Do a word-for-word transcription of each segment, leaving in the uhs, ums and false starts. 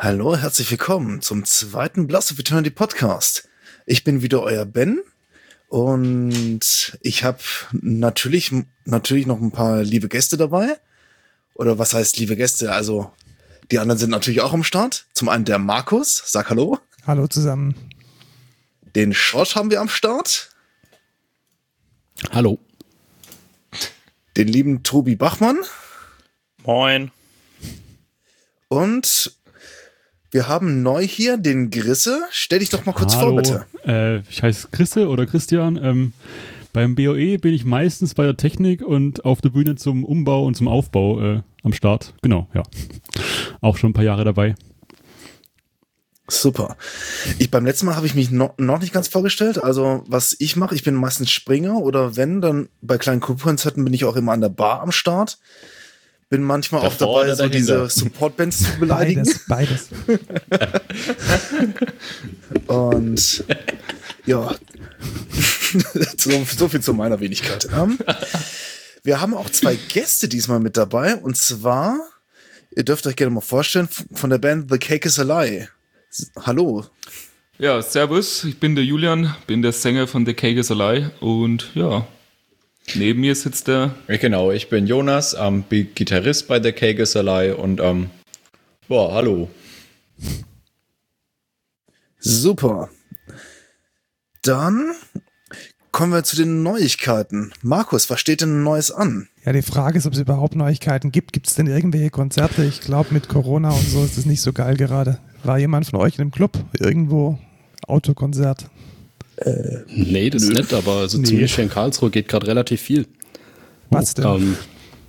Hallo, herzlich willkommen zum zweiten Blast of Eternity Podcast. Ich bin wieder euer Ben und ich habe natürlich, natürlich noch ein paar liebe Gäste dabei. Oder was heißt liebe Gäste? Also die anderen sind natürlich auch am Start. Zum einen der Markus, sag hallo. Hallo zusammen. Den Schorsch haben wir am Start. Hallo. Den lieben Tobi Bachmann. Moin. Und wir haben neu hier den Grisse. Stell dich doch mal kurz Hallo. vor, bitte. Äh, ich heiße Grisse oder Christian. Ähm, beim B O E bin ich meistens bei der Technik und auf der Bühne zum Umbau und zum Aufbau äh, am Start. Genau, ja. Auch schon ein paar Jahre dabei. Super. Ich beim letzten Mal habe ich mich noch, noch nicht ganz vorgestellt. Also was ich mache, ich bin meistens Springer oder wenn, dann bei kleinen Kulturkonzerten bin ich auch immer an der Bar am Start. Bin manchmal Davor auch dabei, so dahinter. diese Support-Bands zu beleidigen. Beides, beides. Und ja, so, so viel zu meiner Wenigkeit. Ähm, wir haben auch zwei Gäste diesmal mit dabei. Und zwar, ihr dürft euch gerne mal vorstellen, von der Band The Cake is a Lie. Hallo. Ja, servus, ich bin der Julian, bin der Sänger von The Cake is a Lie und ja, neben mir sitzt der... Genau, ich bin Jonas, ähm, bin Gitarrist bei The Cake is a Lie und ähm, boah, hallo. Super. Dann kommen wir zu den Neuigkeiten. Markus, was steht denn Neues an? Ja, die Frage ist, ob es überhaupt Neuigkeiten gibt. Gibt es denn irgendwelche Konzerte? Ich glaube, mit Corona und so ist es nicht so geil gerade. War jemand von euch in einem Club? Irgendwo? Autokonzert? Äh, nee, das nö. ist nicht, aber also Nee. zumindest hier in Karlsruhe geht gerade relativ viel. Was denn? Ähm,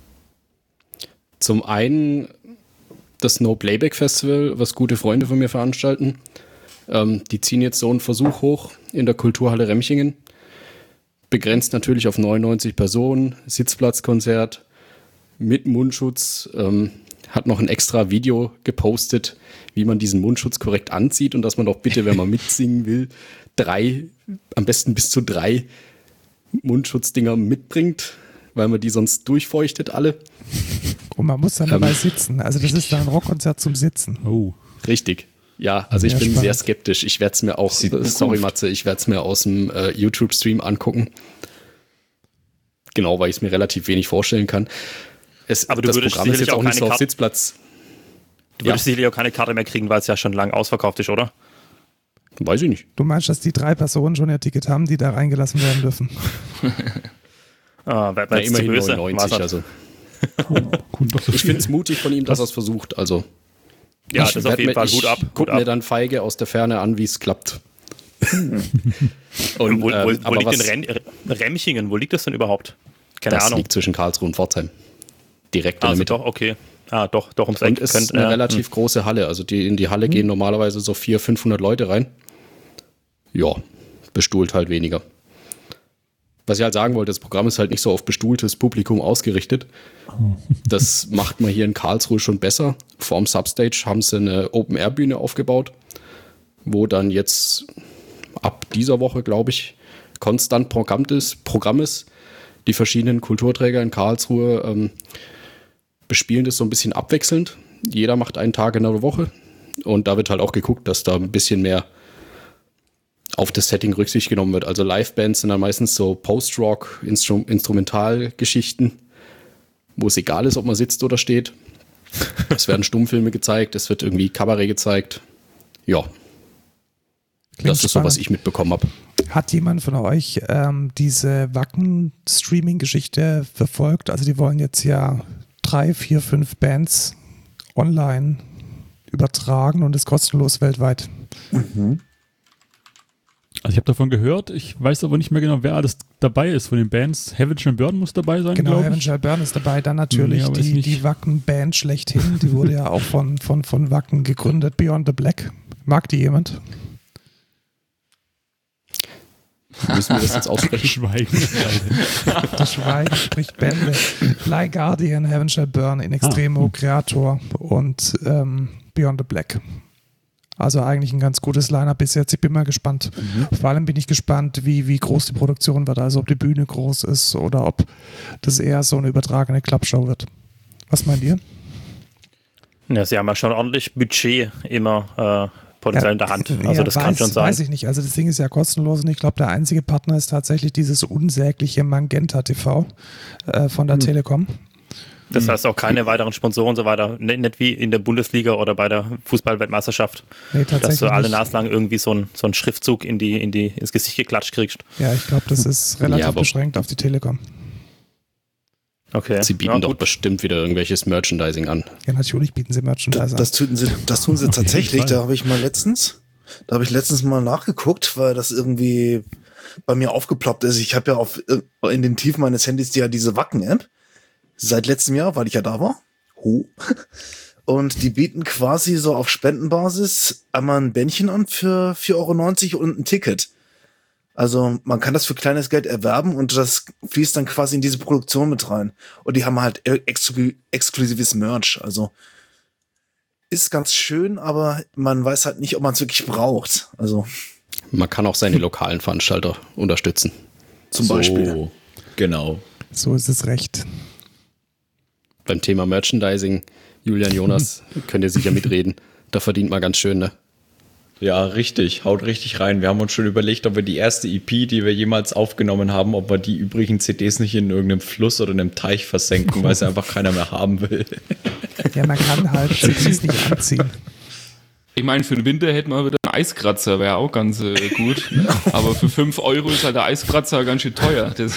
zum einen das No Playback Festival, was gute Freunde von mir veranstalten. Ähm, die ziehen jetzt so einen Versuch hoch in der Kulturhalle Remchingen. Begrenzt natürlich auf neunundneunzig Personen, Sitzplatzkonzert mit Mundschutz. Ähm, hat noch ein extra Video gepostet, wie man diesen Mundschutz korrekt anzieht und dass man doch bitte, wenn man mitsingen will, drei, am besten bis zu drei Mundschutzdinger mitbringt, weil man die sonst durchfeuchtet alle. Und man muss dann dabei ähm, sitzen. Also das ist dann ein Rockkonzert zum Sitzen. Oh. Richtig. Ja, also ich Sehr bin spannend. sehr skeptisch. Ich werde es mir auch, Sieht äh, gut sorry aus. Matze, ich werde es mir aus dem äh, YouTube-Stream angucken. Genau, weil ich es mir relativ wenig vorstellen kann. Es, Aber du das würdest Programm ist sicherlich jetzt auch auch nicht keine so auf Karte- Sitzplatz. Du Ja. würdest sicherlich auch keine Karte mehr kriegen, weil es ja schon lang ausverkauft ist, oder? Weiß ich nicht. Du meinst, dass die drei Personen schon ihr Ticket haben, die da reingelassen werden dürfen? Ah, wer, Na, wer ist immerhin zu böse? neunundneunzig. Was- Also. Gut, doch so ich finde es mutig von ihm, dass er es versucht. Also, Ja, ich das ist auf werd jeden mir- Fall ich Hut ab. Guck Hut mir ab. dann feige aus der Ferne an, wie es klappt. Und Und, wo, wo, ähm, wo aber liegt was, denn Ren Remchingen? Wo liegt das denn überhaupt? Keine das Ahnung. liegt zwischen Karlsruhe und Pforzheim. Direkt in der Also Mitte. doch, okay. Ah, doch, doch ums Und Eck. es Könnt, ist eine ja, relativ große Halle. Also die, in die Halle gehen normalerweise so vierhundert, fünfhundert Leute rein. Ja, bestuhlt halt weniger. Was ich halt sagen wollte, das Programm ist halt nicht so auf bestuhltes Publikum ausgerichtet. Das macht man hier in Karlsruhe schon besser. Vorm Substage haben sie eine Open-Air-Bühne aufgebaut, wo dann jetzt ab dieser Woche, glaube ich, konstant Programm ist, Programm ist. Die verschiedenen Kulturträger in Karlsruhe ähm, bespielen das so ein bisschen abwechselnd. Jeder macht einen Tag in der Woche. Und da wird halt auch geguckt, dass da ein bisschen mehr auf das Setting Rücksicht genommen wird. Also Live-Bands sind dann meistens so Post-Rock, Instru- Instrumentalgeschichten, wo es egal ist, ob man sitzt oder steht. Es werden Stummfilme gezeigt, es wird irgendwie Kabarett gezeigt. Ja, Klingt das ist so, was spannend. ich mitbekommen habe. Hat jemand von euch ähm, diese Wacken-Streaming-Geschichte verfolgt? Also die wollen jetzt ja drei, vier, fünf Bands online übertragen und ist kostenlos weltweit. Also ich habe davon gehört, ich weiß aber nicht mehr genau, wer alles dabei ist von den Bands. Heaven Shall Burn muss dabei sein, Genau, glaube Heaven ich. Shall Burn ist dabei. Dann natürlich Nee, aber ist die, nicht- die Wacken-Band schlechthin. Die wurde ja auch von, von, von Wacken gegründet, Beyond the Black. Mag die jemand? Müssen wir das jetzt aussprechen? Schweigen. Das Schweigen spricht Bände. Fly Guardian, Heaven Shall Burn, In Extremo, Ah. Creator und ähm, Beyond the Black. Also eigentlich ein ganz gutes Line-Up bis jetzt. Ich bin mal gespannt. Vor allem bin ich gespannt, wie, wie groß die Produktion wird. Also ob die Bühne groß ist oder ob das eher so eine übertragene Klappshow wird. Was meint ihr? Ja, sie haben ja schon ordentlich Budget immer äh, potenziell Ja, in der Hand. Also ja, das weiß, kann schon sein. Weiß ich nicht. Also das Ding ist ja kostenlos und ich glaube, der einzige Partner ist tatsächlich dieses unsägliche Magenta T V äh, von der Mhm. Telekom. Das heißt auch keine weiteren Sponsoren und so weiter. Nicht, nicht wie in der Bundesliga oder bei der Fußball-Weltmeisterschaft, Nee, dass tatsächlich du alle nicht. Nase lang irgendwie so einen so einen Schriftzug in die, in die, ins Gesicht geklatscht kriegst. Ja, ich glaube, das ist relativ Ja, aber- beschränkt auf die Telekom. Okay. Sie bieten ja, doch gut. bestimmt wieder irgendwelches Merchandising an. Ja, natürlich bieten sie Das, Merchandise das, tun sie, das tun sie tatsächlich. Fall. Da habe ich mal letztens, da habe ich letztens mal nachgeguckt, weil das irgendwie bei mir aufgeploppt ist. Ich habe ja auf in den Tiefen meines Handys ja diese Wacken-App seit letztem Jahr, weil ich ja da war. Huh. Und die bieten quasi so auf Spendenbasis einmal ein Bändchen an für vier Euro neunzig und ein Ticket. Also man kann das für kleines Geld erwerben und das fließt dann quasi in diese Produktion mit rein. Und die haben halt exklu exklusives Merch. Also ist ganz schön, aber man weiß halt nicht, ob man es wirklich braucht. Also Man kann auch seine lokalen Veranstalter unterstützen. zum so, Beispiel. Genau. So ist es recht. Beim Thema Merchandising, Julian, Jonas, könnt ihr sicher mitreden. Da verdient man ganz schön, ne? Ja, richtig. Haut richtig rein. Wir haben uns schon überlegt, ob wir die erste E P, die wir jemals aufgenommen haben, ob wir die übrigen C Ds nicht in irgendeinem Fluss oder einem Teich versenken, weil sie einfach keiner mehr haben will. Ja, man kann halt C Ds nicht anziehen. Ich meine, für den Winter hätten wir wieder einen Eiskratzer, wäre auch ganz äh, gut. Aber für fünf Euro ist halt der Eiskratzer ganz schön teuer. Das,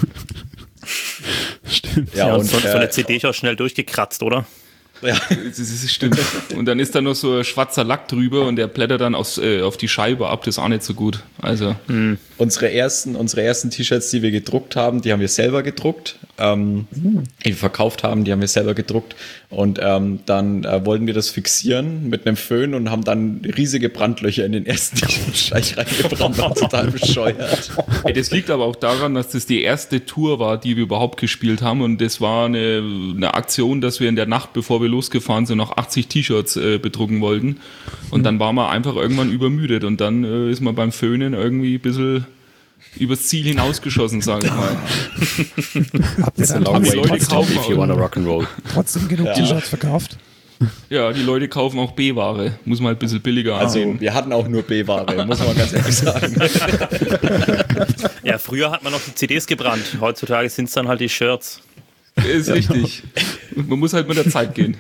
Stimmt. Ja, Ja, und und so, so eine äh, C D ist auch schnell durchgekratzt, oder? ja. das, das stimmt. Und dann ist da noch so ein schwarzer Lack drüber und der blättert dann aufs, äh, auf die Scheibe ab. Das ist auch nicht so gut. Also, Unsere ersten, unsere ersten T-Shirts, die wir gedruckt haben, die haben wir selber gedruckt. Ähm, die wir verkauft haben, die haben wir selber gedruckt. Und ähm, dann äh, wollten wir das fixieren mit einem Föhn und haben dann riesige Brandlöcher in den ersten T-Shirt reingebrannt. War total bescheuert. ey, das liegt aber auch daran, dass das die erste Tour war, die wir überhaupt gespielt haben. Und das war eine, eine Aktion, dass wir in der Nacht, bevor wir losgefahren sind, noch achtzig T-Shirts äh, bedrucken wollten. Und dann waren wir einfach irgendwann übermüdet. Und dann äh, ist man beim Föhnen irgendwie ein bisschen übers Ziel hinausgeschossen, sage ich mal. Habt ihr It's a dann long die way Leute to go kaufen if you auch- wanna rock'n'roll. trotzdem genug T-Shirts verkauft? Ja, die Leute kaufen auch B-Ware. Muss man halt ein bisschen billiger Also ansehen. wir hatten auch nur B-Ware, muss man ganz ehrlich sagen. Ja, früher hat man noch die C Ds gebrannt. Heutzutage sind es dann halt die Shirts. Ist richtig. Man muss halt mit der Zeit gehen.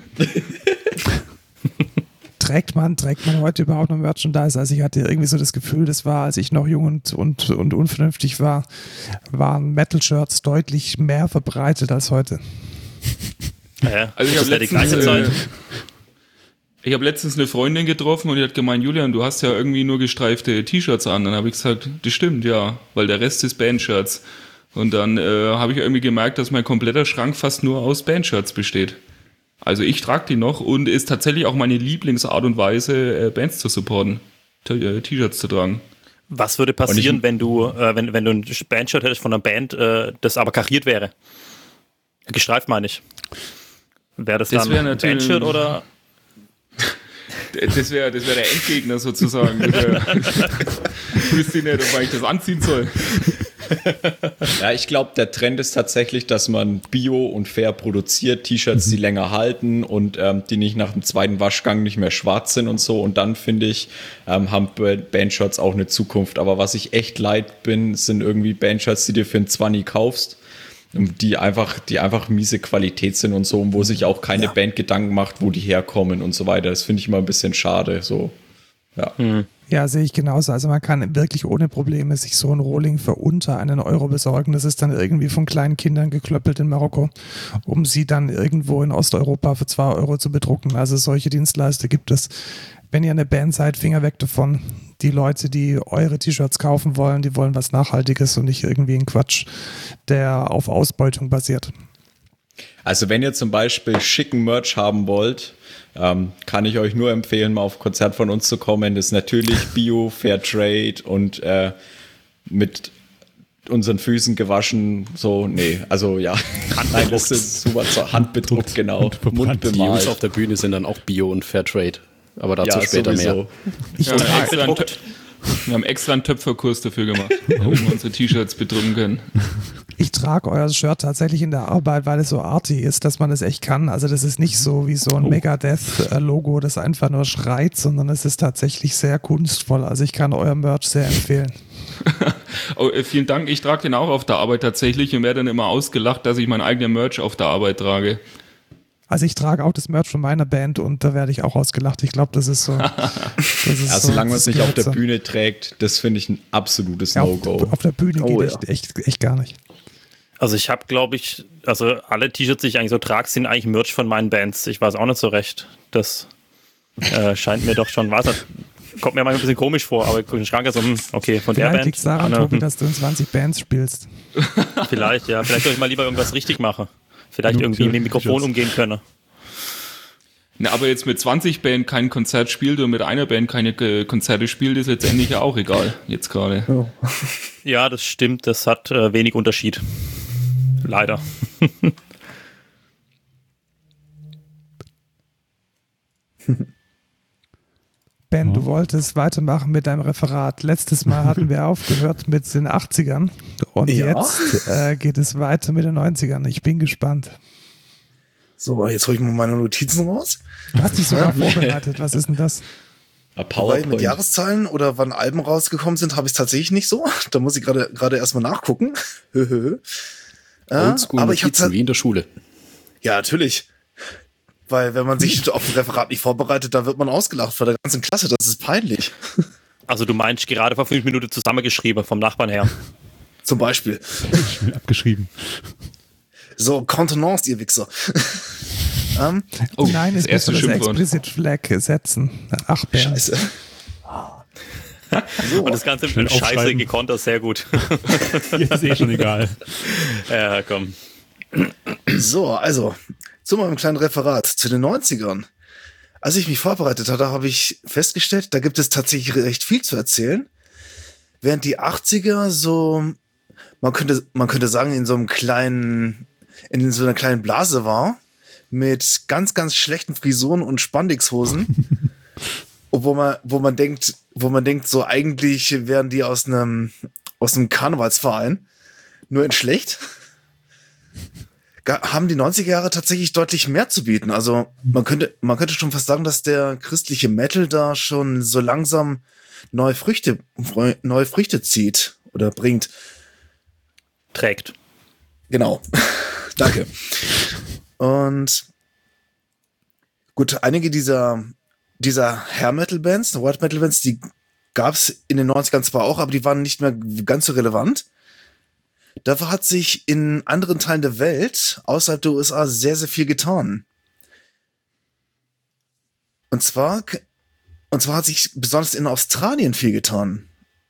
Trägt man, trägt man heute überhaupt noch Merchandise? Also ich hatte irgendwie so das Gefühl, das war, als ich noch jung und, und, und unvernünftig war, waren Metal-Shirts deutlich mehr verbreitet als heute. Ja, Also ich das habe ist ja die letztens, gleiche Zeit. äh, ich habe letztens eine Freundin getroffen und die hat gemeint, Julian, du hast ja irgendwie nur gestreifte T-Shirts an. Dann habe ich gesagt, das stimmt, ja, weil der Rest ist Bandshirts. Und dann äh, habe ich irgendwie gemerkt, dass mein kompletter Schrank fast nur aus Bandshirts besteht. Also ich trage die noch und ist tatsächlich auch meine Lieblingsart und Weise, äh, Bands zu supporten, T- äh, T-Shirts zu tragen. Was würde passieren, wenn du, äh, wenn, wenn du ein Bandshirt hättest von einer Band, äh, das aber kariert wäre? Gestreift meine ich. Wäre das, Das dann wär ein natürlich- Bandshirt oder? Das wäre das wär der Endgegner sozusagen. Das wär, ich wüsste nicht, ob ich das anziehen soll. Ja, ich glaube, der Trend ist tatsächlich, dass man bio und fair produziert, T-Shirts, die länger halten und ähm, die nicht nach dem zweiten Waschgang nicht mehr schwarz sind und so. Und dann, finde ich, ähm, haben Bandshirts auch eine Zukunft. Aber was ich echt leid bin, sind irgendwie Bandshirts, die dir für ein zwanzig kaufst, die einfach, die einfach miese Qualität sind und so, und wo sich auch keine Ja. Band Gedanken macht, wo die herkommen und so weiter. Das finde ich immer ein bisschen schade. So, ja. Ja, sehe ich genauso. Also man kann wirklich ohne Probleme sich so ein Rohling für unter einen Euro besorgen. Das ist dann irgendwie von kleinen Kindern geklöppelt in Marokko, um sie dann irgendwo in Osteuropa für zwei Euro zu bedrucken. Also solche Dienstleister gibt es. Wenn ihr eine Band seid, Finger weg davon. Die Leute, die eure T-Shirts kaufen wollen, die wollen was Nachhaltiges und nicht irgendwie einen Quatsch, der auf Ausbeutung basiert. Also wenn ihr zum Beispiel schicken Merch haben wollt, ähm, kann ich euch nur empfehlen, mal auf ein Konzert von uns zu kommen. Das ist natürlich Bio, Fair Trade und äh, mit unseren Füßen gewaschen. So, nee, also ja. Nein, das ist super zur Handbedruckt, genau. Die Jungs Mundbemalt. auf der Bühne sind dann auch Bio und Fairtrade. Aber dazu Ja, später sowieso. mehr. Ich Ja, wir, haben trage, extra einen Tö- wir haben extra einen Töpferkurs dafür gemacht, damit wir unsere T-Shirts bedrucken können. Ich trage euer Shirt tatsächlich in der Arbeit, weil es so arty ist, dass man es echt kann. Also das ist nicht so wie so ein oh. Megadeth-Logo, das einfach nur schreit, sondern es ist tatsächlich sehr kunstvoll. Also ich kann euer Merch sehr empfehlen. Oh, vielen Dank, ich trage den auch auf der Arbeit tatsächlich und werde dann immer ausgelacht, dass ich mein eigenes Merch auf der Arbeit trage. Also ich trage auch das Merch von meiner Band und da werde ich auch ausgelacht. Ich glaube, das ist so. Das ist ja, so, solange man es nicht auf der so. Bühne trägt, das finde ich ein absolutes ja, No-Go. Auf, auf der Bühne oh, geht ja. echt, echt, echt gar nicht. Also ich habe, glaube ich, also alle T-Shirts, die ich eigentlich so trage, sind eigentlich Merch von meinen Bands. Ich weiß auch nicht so recht. Das äh, scheint mir doch schon, was kommt mir manchmal ein bisschen komisch vor, aber ich schrank so, okay, von der Vielleicht Band. liegt es daran, ah, Tobi, dass du in zwanzig Bands spielst. Vielleicht, ja. Vielleicht soll ich mal lieber irgendwas richtig machen. Vielleicht irgendwie mit dem Mikrofon umgehen können. Na, aber jetzt mit zwanzig Band kein Konzert spielt und mit einer Band keine äh, Konzerte spielt, ist letztendlich ja auch egal, jetzt gerade. Oh. Ja, das stimmt, das hat äh, wenig Unterschied. Leider. Ben, du wolltest weitermachen mit deinem Referat. Letztes Mal hatten wir aufgehört mit den achtzigern und ja. jetzt äh, geht es weiter mit den neunzigern. Ich bin gespannt. So, jetzt hole ich mal meine Notizen raus. Du hast dich sogar vorbereitet. Was ist denn das? Weil mit Jahreszahlen oder wann Alben rausgekommen sind, habe ich es tatsächlich nicht so. Da muss ich gerade gerade erstmal nachgucken. Oldschool aber ich habe wie in der Schule. Ja, natürlich. Weil wenn man sich auf ein Referat nicht vorbereitet, da wird man ausgelacht von der ganzen Klasse. Das ist peinlich. Also du meinst gerade vor fünf Minuten zusammengeschrieben vom Nachbarn her. Zum Beispiel. Abgeschrieben. So, Kontenance, ihr Wichser. um, oh, nein, es ist das Explicit Flag setzen. Ach, Ben. Scheiße. So. Und das Ganze mit Scheiße gekontert, sehr gut. Hier ist eh schon egal. Ja, komm. So, also, zu meinem kleinen Referat zu den neunzigern. Als ich mich vorbereitet hatte, habe ich festgestellt, da gibt es tatsächlich recht viel zu erzählen. Während die achtziger so, man könnte, man könnte sagen, in so einem kleinen, in so einer kleinen Blase war, mit ganz, ganz schlechten Frisuren und Spandexhosen. wo man, wo man denkt, wo man denkt, so eigentlich wären die aus einem, aus einem Karnevalsverein. Nur in schlecht. Haben die neunziger Jahre tatsächlich deutlich mehr zu bieten. Also man könnte, man könnte schon fast sagen, dass der christliche Metal da schon so langsam neue Früchte, neue Früchte zieht oder bringt. Trägt. Genau. Danke. Und gut, einige dieser, dieser Hair-Metal-Bands, White-Metal-Bands, die gab es in den neunzigern zwar auch, aber die waren nicht mehr ganz so relevant. Dafür hat sich in anderen Teilen der Welt, außerhalb der U S A, sehr, sehr viel getan. Und zwar, und zwar hat sich besonders in Australien viel getan.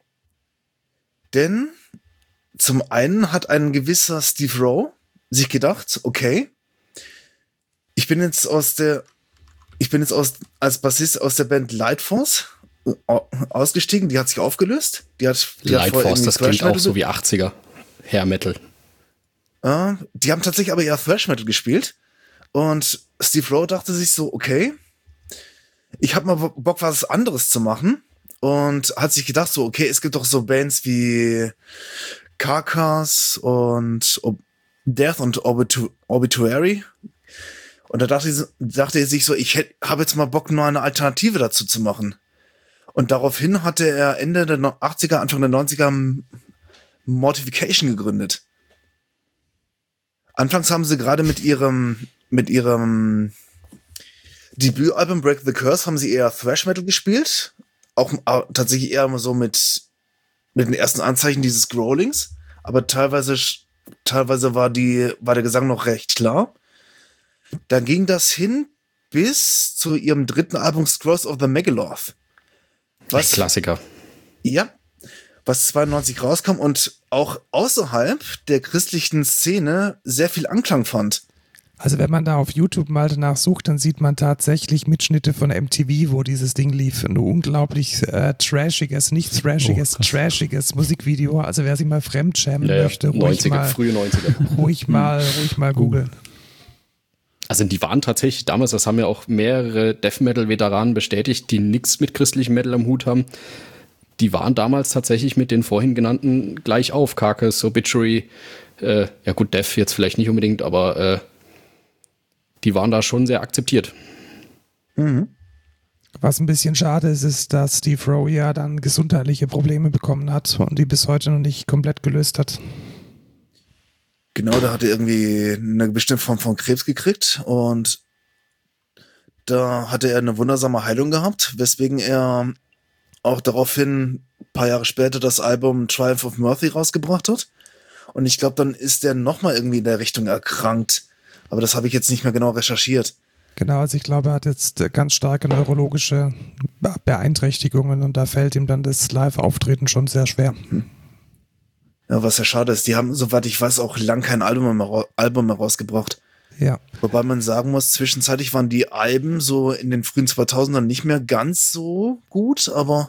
Denn zum einen hat ein gewisser Steve Rowe sich gedacht, okay, ich bin jetzt aus der, ich bin jetzt aus, als Bassist aus der Band Lightforce ausgestiegen, die hat sich aufgelöst. Die hat, die Lightforce, das klingt auch so wie achtziger. Hair Metal. Äh, die haben tatsächlich aber eher Thrash Metal gespielt. Und Steve Rowe dachte sich so, okay, ich habe mal Bock, was anderes zu machen. Und hat sich gedacht so, okay, es gibt doch so Bands wie Carcass und Ob- Death und Orbitu- Obituary. Und da dachte, dachte er sich so, ich habe jetzt mal Bock, nur eine Alternative dazu zu machen. Und daraufhin hatte er Ende der achtziger, Anfang der neunziger Mortification gegründet. Anfangs haben sie gerade mit ihrem mit ihrem Debütalbum Break the Curse haben sie eher Thrash Metal gespielt, auch äh, tatsächlich eher so mit mit den ersten Anzeichen dieses Growlings, aber teilweise teilweise war die war der Gesang noch recht klar. Dann ging das hin bis zu ihrem dritten Album Scrolls of the Megaloth. Was? Ein Klassiker. Ja. Was zweiundneunzig rauskam und auch außerhalb der christlichen Szene sehr viel Anklang fand. Also wenn man da auf YouTube mal danach sucht, dann sieht man tatsächlich Mitschnitte von M T V, wo dieses Ding lief. Ein unglaublich äh, trashiges, nicht thrashiges, oh, trashiges Musikvideo. Also wer sich mal fremdschämen ja, möchte, ruhig neunziger, mal, frühe neunziger. ruhig mal, ruhig mal googeln. Also die waren tatsächlich damals, das haben ja auch mehrere Death-Metal-Veteranen bestätigt, die nichts mit christlichem Metal am Hut haben. Die waren damals tatsächlich mit den vorhin genannten gleich auf. Carcass, Obituary, Äh, ja gut, Dev jetzt vielleicht nicht unbedingt, aber äh, die waren da schon sehr akzeptiert. Mhm. Was ein bisschen schade ist, ist, dass Steve Rowe ja dann gesundheitliche Probleme bekommen hat und die bis heute noch nicht komplett gelöst hat. Genau, da hat er irgendwie eine bestimmte Form von Krebs gekriegt und da hatte er eine wundersame Heilung gehabt, weswegen er auch daraufhin ein paar Jahre später das Album Triumph of Mercy rausgebracht hat. Und ich glaube, dann ist er nochmal irgendwie in der Richtung erkrankt. Aber das habe ich jetzt nicht mehr genau recherchiert. Genau, also ich glaube, er hat jetzt ganz starke neurologische Beeinträchtigungen und da fällt ihm dann das Live-Auftreten schon sehr schwer. Ja, was ja schade ist. Die haben, soweit ich weiß, auch lang kein Album mehr, Album mehr rausgebracht. Ja. Wobei man sagen muss, zwischenzeitlich waren die Alben so in den frühen zweitausendern nicht mehr ganz so gut, aber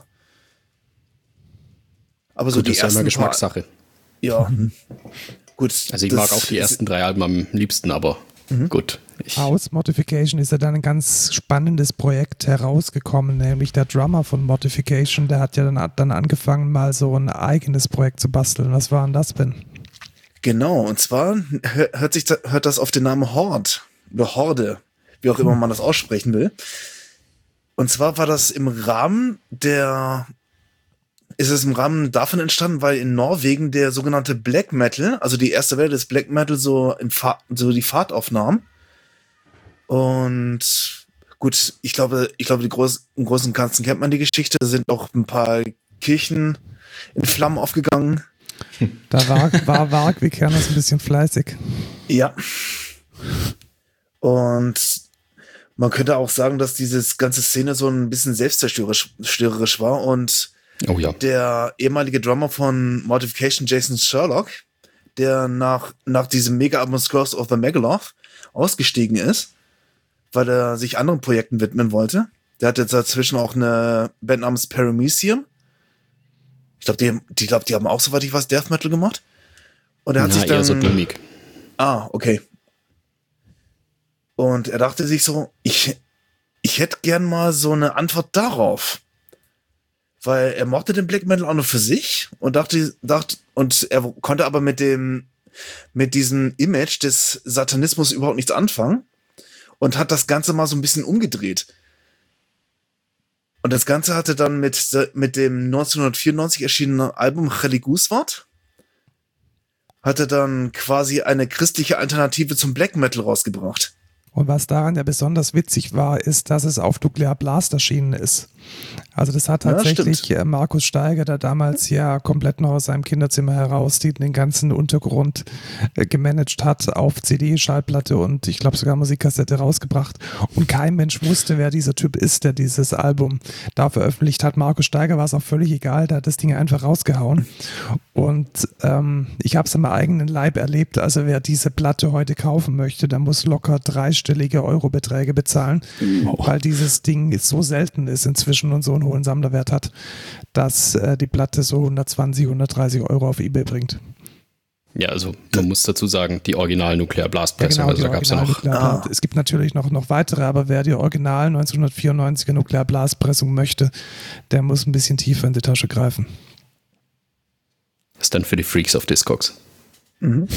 aber so Gut, die das ist ja ersten immer Geschmackssache. Paar, ja, gut. Also ich das mag auch die ersten drei Alben am liebsten, aber mhm. gut. Ich, Aus Mortification ist ja dann ein ganz spannendes Projekt herausgekommen, nämlich der Drummer von Mortification, der hat ja dann, dann angefangen, mal so ein eigenes Projekt zu basteln. Was war denn das, Ben? Genau, und zwar hört sich da, hört das auf den Namen Horde oder Horde, wie auch immer man das aussprechen will. Und zwar war das im Rahmen der ist es im Rahmen davon entstanden, weil in Norwegen der sogenannte Black Metal, also die erste Welle des Black Metal, so, in Fa- so die Fahrt aufnahm. Und gut, ich glaube, ich glaube, die Groß- im Großen und Ganzen kennt man die Geschichte. Da sind auch ein paar Kirchen in Flammen aufgegangen. Da war, war Varg wie Kernes ein bisschen fleißig. Ja. Und man könnte auch sagen, dass diese ganze Szene so ein bisschen selbstzerstörerisch war und oh ja. der ehemalige Drummer von Mortification, Jason Sherlock, der nach, nach diesem Mega-Album Curse of the Megaloth ausgestiegen ist, weil er sich anderen Projekten widmen wollte. Der hat jetzt dazwischen auch eine Band namens Paramecium. Ich glaube, die, die, glaub, die haben auch, soweit ich weiß, Death Metal gemacht. Und er hat Na, sich dann... eher so Gimmick. Ah, okay. Und er dachte sich so, ich, ich hätte gern mal so eine Antwort darauf. Weil er mochte den Black Metal auch nur für sich und dachte, dachte, und er konnte aber mit dem, mit diesem Image des Satanismus überhaupt nichts anfangen und hat das Ganze mal so ein bisschen umgedreht. Und das Ganze hatte dann mit, mit dem neunzehnhundertvierundneunzig erschienenen Album Religuswart hatte dann quasi eine christliche Alternative zum Black Metal rausgebracht. Und was daran ja besonders witzig war, ist, dass es auf Nuclear Blast erschienen ist. Also das hat tatsächlich ja, Markus Steiger, der damals ja komplett noch aus seinem Kinderzimmer heraus die, den ganzen Untergrund äh, gemanagt hat, auf C D, Schallplatte und ich glaube sogar Musikkassette rausgebracht. Und kein Mensch wusste, wer dieser Typ ist, der dieses Album da veröffentlicht hat. Markus Steiger war es auch völlig egal, der hat das Ding einfach rausgehauen. Und ähm, ich habe es am eigenen Leib erlebt. Also wer diese Platte heute kaufen möchte, der muss locker dreistellige Eurobeträge bezahlen, oh. weil dieses Ding so selten ist inzwischen und so einen hohen Sammlerwert hat, dass äh, die Platte so hundertzwanzig, hundertdreißig Euro auf eBay bringt. Ja, also man muss dazu sagen, die Original Nuclear Blast Pressung, ja, genau, also da gab es ja noch. Ah. Es gibt natürlich noch, noch weitere, aber wer die Original neunzehnhundertvierundneunziger Nuclear Blast Pressung möchte, der muss ein bisschen tiefer in die Tasche greifen. Das ist dann für die Freaks of Discogs. Mhm.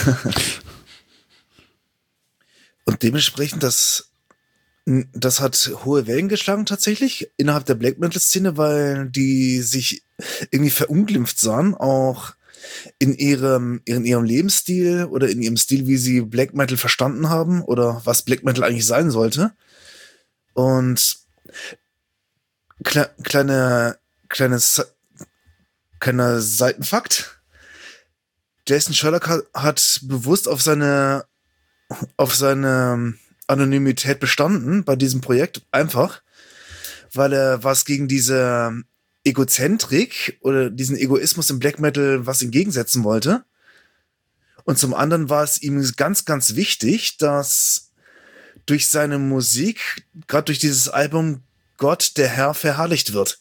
Und dementsprechend, das, das hat hohe Wellen geschlagen tatsächlich innerhalb der Black Metal-Szene, weil die sich irgendwie verunglimpft sahen, auch in ihrem, in ihrem Lebensstil oder in ihrem Stil, wie sie Black Metal verstanden haben oder was Black Metal eigentlich sein sollte. Und kle- kleine, kleines, kleiner Seitenfakt. Jason Sherlock hat, hat bewusst auf seine auf seine Anonymität bestanden bei diesem Projekt, einfach, weil er was gegen diese Egozentrik oder diesen Egoismus im Black Metal was entgegensetzen wollte. Und zum anderen war es ihm ganz, ganz wichtig, dass durch seine Musik, gerade durch dieses Album, Gott, der Herr, verherrlicht wird.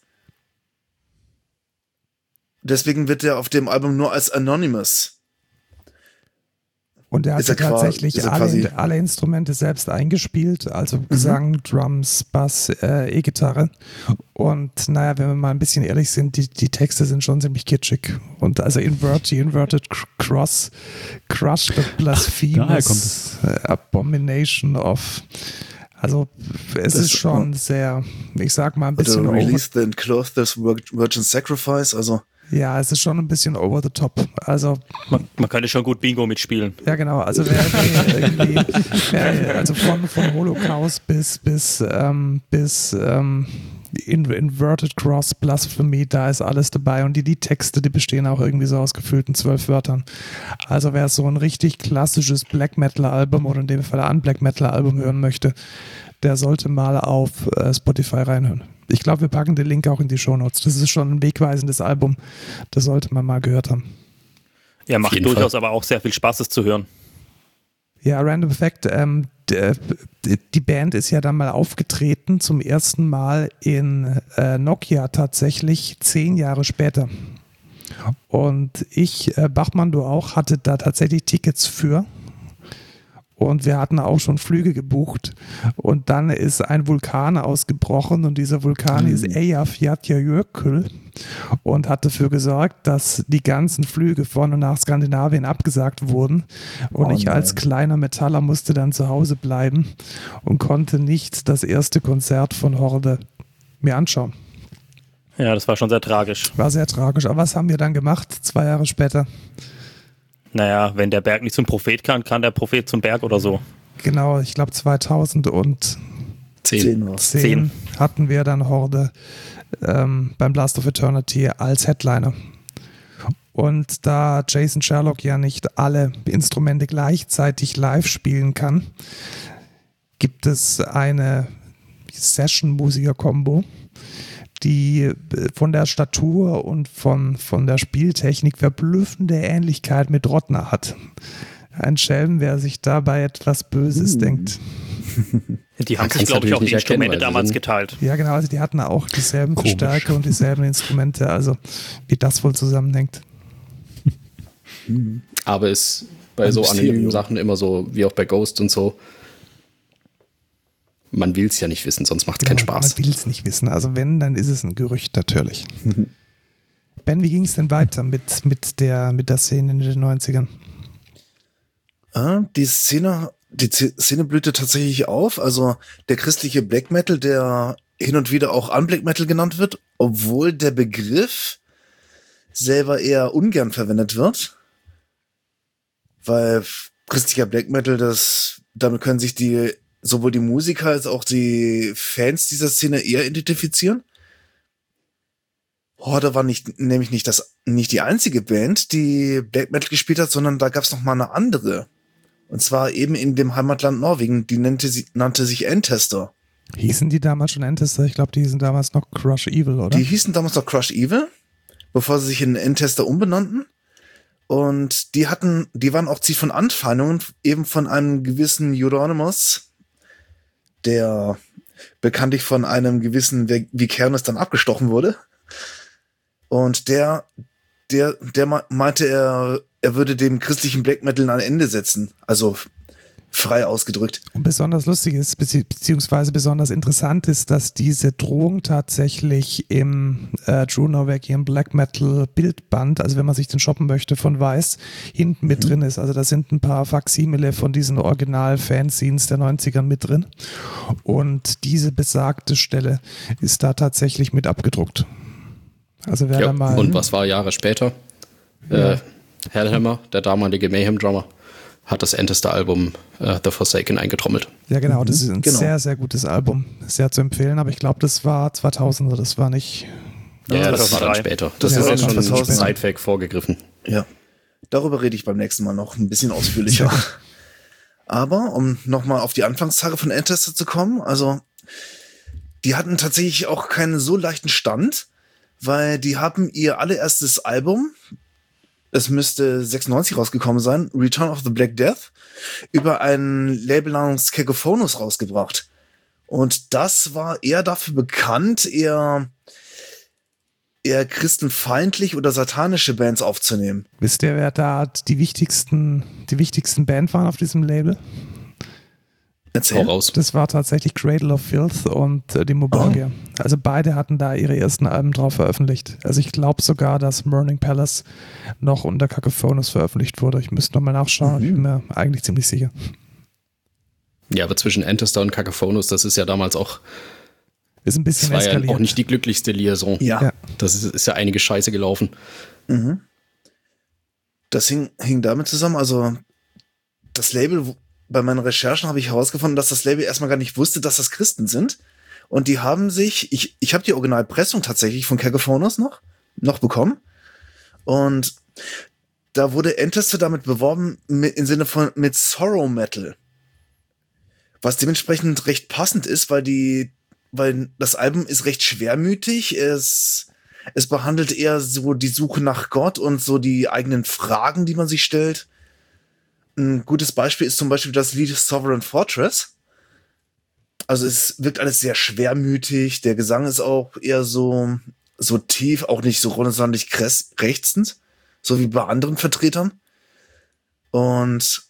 Deswegen wird er auf dem Album nur als Anonymous Und er hat Ist er qua- tatsächlich ist er quasi- alle, alle Instrumente selbst eingespielt, also Gesang, Drums, Bass, äh, E-Gitarre. Und naja, wenn wir mal ein bisschen ehrlich sind, die, die Texte sind schon ziemlich kitschig. Und also Invert, die Inverted Cross, Crush the Blasphemous Abomination of... Also es Das- ist schon sehr, ich sag mal ein bisschen Oder over, Release the Clothes the Virgin Sacrifice, also ja, es ist schon ein bisschen over the top. Also Man, man könnte schon gut Bingo mitspielen. ja, genau. Also wer, wer irgendwie, wer, also von, von Holocaust bis bis ähm, bis ähm, in, Inverted Cross Blasphemy, da ist alles dabei und die Liedtexte, die bestehen auch irgendwie so aus gefüllten zwölf Wörtern. Also wer so ein richtig klassisches Black Metal Album oder in dem Fall ein Black Metal Album hören möchte, der sollte mal auf äh, Spotify reinhören. Ich glaube, wir packen den Link auch in die Shownotes. Das ist schon ein wegweisendes Album. Das sollte man mal gehört haben. Ja, macht jeden durchaus Fall. aber auch sehr viel Spaß, es zu hören. Ja, Random Fact, ähm, d- die Band ist ja dann mal aufgetreten, zum ersten Mal in äh, Nokia tatsächlich zehn Jahre später. Und ich, äh, Bachmann, du auch, hatte da tatsächlich Tickets für. Und wir hatten auch schon Flüge gebucht. Und dann ist ein Vulkan ausgebrochen und dieser Vulkan ist Eyjafjallajökull und hat dafür gesorgt, dass die ganzen Flüge von und nach Skandinavien abgesagt wurden. Und Oh ich nein. als kleiner Metaller musste dann zu Hause bleiben und konnte nicht das erste Konzert von Horde mir anschauen. Ja, das war schon sehr tragisch. War sehr tragisch. Aber was haben wir dann gemacht, zwei Jahre später? Naja, wenn der Berg nicht zum Prophet kann, kann der Prophet zum Berg oder so. Genau, ich glaube zweitausendzehn Zehn. war's. Zehn. hatten wir dann Horde ähm, beim Blast of Eternity als Headliner. Und da Jason Sherlock ja nicht alle Instrumente gleichzeitig live spielen kann, gibt es eine Session-Musiker-Kombo, die von der Statur und von, von der Spieltechnik verblüffende Ähnlichkeit mit Rottner hat. Ein Schelm, wer sich dabei etwas Böses denkt. Die haben Man sich, kann's glaube ich, natürlich auch die nicht erkennen, Instrumente weil sie damals sind- geteilt. Ja, genau, also die hatten auch dieselben Komisch. Verstärker und dieselben Instrumente, also wie das wohl zusammenhängt. Aber ist bei Ein so Mysterium. anonymen Sachen immer so, wie auch bei Ghost und so. Man will es ja nicht wissen, sonst macht es keinen Genau, Spaß. Man will es nicht wissen. Also wenn, dann ist es ein Gerücht natürlich. Ben, wie ging es denn weiter mit, mit, der, mit der Szene in den neunzigern? Ah, die Szene, die Z- Szene blühte tatsächlich auf. Also der christliche Black Metal, der hin und wieder auch Unblack Metal genannt wird, obwohl der Begriff selber eher ungern verwendet wird. Weil christlicher Black Metal, das, damit können sich die, sowohl die Musiker als auch die Fans dieser Szene eher identifizieren. Horde war nicht, nämlich nicht das, nicht die einzige Band, die Black Metal gespielt hat, sondern da gab es noch mal eine andere. Und zwar eben in dem Heimatland Norwegen. Die nannte, sie, nannte sich Ancestor. Hießen die damals schon Ancestor? Ich glaube, die hießen damals noch Crush Evil, oder? Die hießen damals noch Crush Evil, bevor sie sich in Ancestor umbenannten. Und die hatten, die waren auch Ziel von Anfeindungen, eben von einem gewissen Euronymous, der bekanntlich von einem gewissen Vikernes dann abgestochen wurde. Und der, der, der me- meinte, er, er würde dem christlichen Black Metal ein Ende setzen. Also frei ausgedrückt. Und besonders lustig ist, bezieh beziehungsweise besonders interessant ist, dass diese Drohung tatsächlich im äh, True Norwegian Black Metal Bildband, also wenn man sich den shoppen möchte von Weiß, hinten mit drin ist. Also da sind ein paar Faksimile von diesen Original-Fanzines der neunzigern mit drin. Und diese besagte Stelle ist da tatsächlich mit abgedruckt. Also wer Ja, da mal... und was war Jahre später? Äh, Hellhammer, der damalige Mayhem-Drummer, hat das älteste Album äh, The Forsaken eingetrommelt. Ja, genau, das ist ein genau. sehr, sehr gutes Album. Sehr zu empfehlen, aber ich glaube, das war zweitausender, das war nicht... Ja, das war dann zweitausenddrei. später. Das Ja, ist jetzt das schon war ein später. Sidefact vorgegriffen. Ja, darüber rede ich beim nächsten Mal noch ein bisschen ausführlicher. Aber um nochmal auf die Anfangstage von Ancestor zu kommen, also die hatten tatsächlich auch keinen so leichten Stand, weil die haben ihr allererstes Album, es müsste sechsundneunzig rausgekommen sein, Return of the Black Death, über ein Label namens Cacophonus rausgebracht. Und das war eher dafür bekannt, eher eher christenfeindlich oder satanische Bands aufzunehmen. Wisst ihr, wer da die wichtigsten, die wichtigsten Band waren auf diesem Label? Erzähl. raus. Das war tatsächlich Cradle of Filth und äh, Dimmu Borgir. Oh. Also beide hatten da ihre ersten Alben drauf veröffentlicht. Also ich glaube sogar, dass Burning Palace noch unter Cacophonous veröffentlicht wurde. Ich müsste nochmal nachschauen. Mhm. Ich bin mir eigentlich ziemlich sicher. Ja, aber zwischen Antestar und Cacophonous, das ist ja damals auch ist ein bisschen das war eskaliert. ja auch nicht die glücklichste Liaison. Ja. ja. Das ist, ist ja einige Scheiße gelaufen. Mhm. Das hing, hing damit zusammen, also das Label, bei meinen Recherchen habe ich herausgefunden, dass das Label erstmal gar nicht wusste, dass das Christen sind. Und die haben sich, ich, ich habe die Originalpressung tatsächlich von Cacophonous noch, noch bekommen. Und da wurde Antestar damit beworben, mit, im Sinne von mit Sorrow Metal. Was dementsprechend recht passend ist, weil die weil das Album ist recht schwermütig, es, es behandelt eher so die Suche nach Gott und so die eigenen Fragen, die man sich stellt. Ein gutes Beispiel ist zum Beispiel das Lied Sovereign Fortress. Also es wirkt alles sehr schwermütig, der Gesang ist auch eher so, so tief, auch nicht so renaissance krächzend, so wie bei anderen Vertretern. Und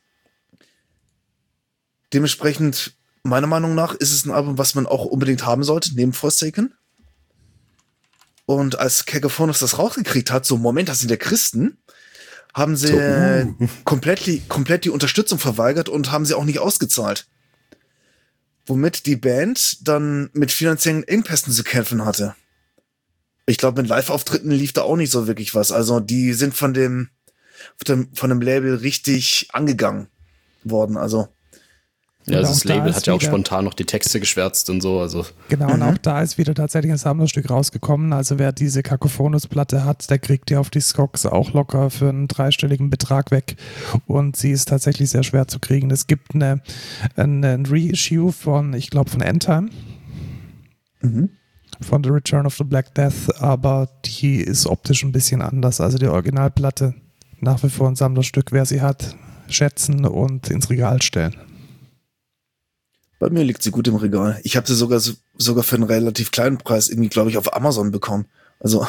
dementsprechend meiner Meinung nach ist es ein Album, was man auch unbedingt haben sollte, neben Forsaken. Und als Cacophonous das rausgekriegt hat, so Moment, das sind ja Christen, haben sie so, uh. komplett, die, komplett die Unterstützung verweigert und haben sie auch nicht ausgezahlt. Womit die Band dann mit finanziellen Engpässen zu kämpfen hatte. Ich glaube, mit Live-Auftritten lief da auch nicht so wirklich was. Also die sind von dem, von dem, von dem Label richtig angegangen worden, also ja, also das Label da hat ja auch wieder, spontan noch die Texte geschwärzt und so. Also. Genau, mhm. und auch da ist wieder tatsächlich ein Sammlerstück rausgekommen. Also wer diese Cacophonous-Platte hat, der kriegt die auf die Discogs auch locker für einen dreistelligen Betrag weg. Und sie ist tatsächlich sehr schwer zu kriegen. Es gibt eine, eine, ein Reissue von, ich glaube, von Endtime. Mhm. Von The Return of the Black Death, aber die ist optisch ein bisschen anders. Also die Originalplatte nach wie vor ein Sammlerstück. Wer sie hat, schätzen und ins Regal stellen. Bei mir liegt sie gut im Regal. Ich habe sie sogar sogar für einen relativ kleinen Preis irgendwie, glaube ich, auf Amazon bekommen. Also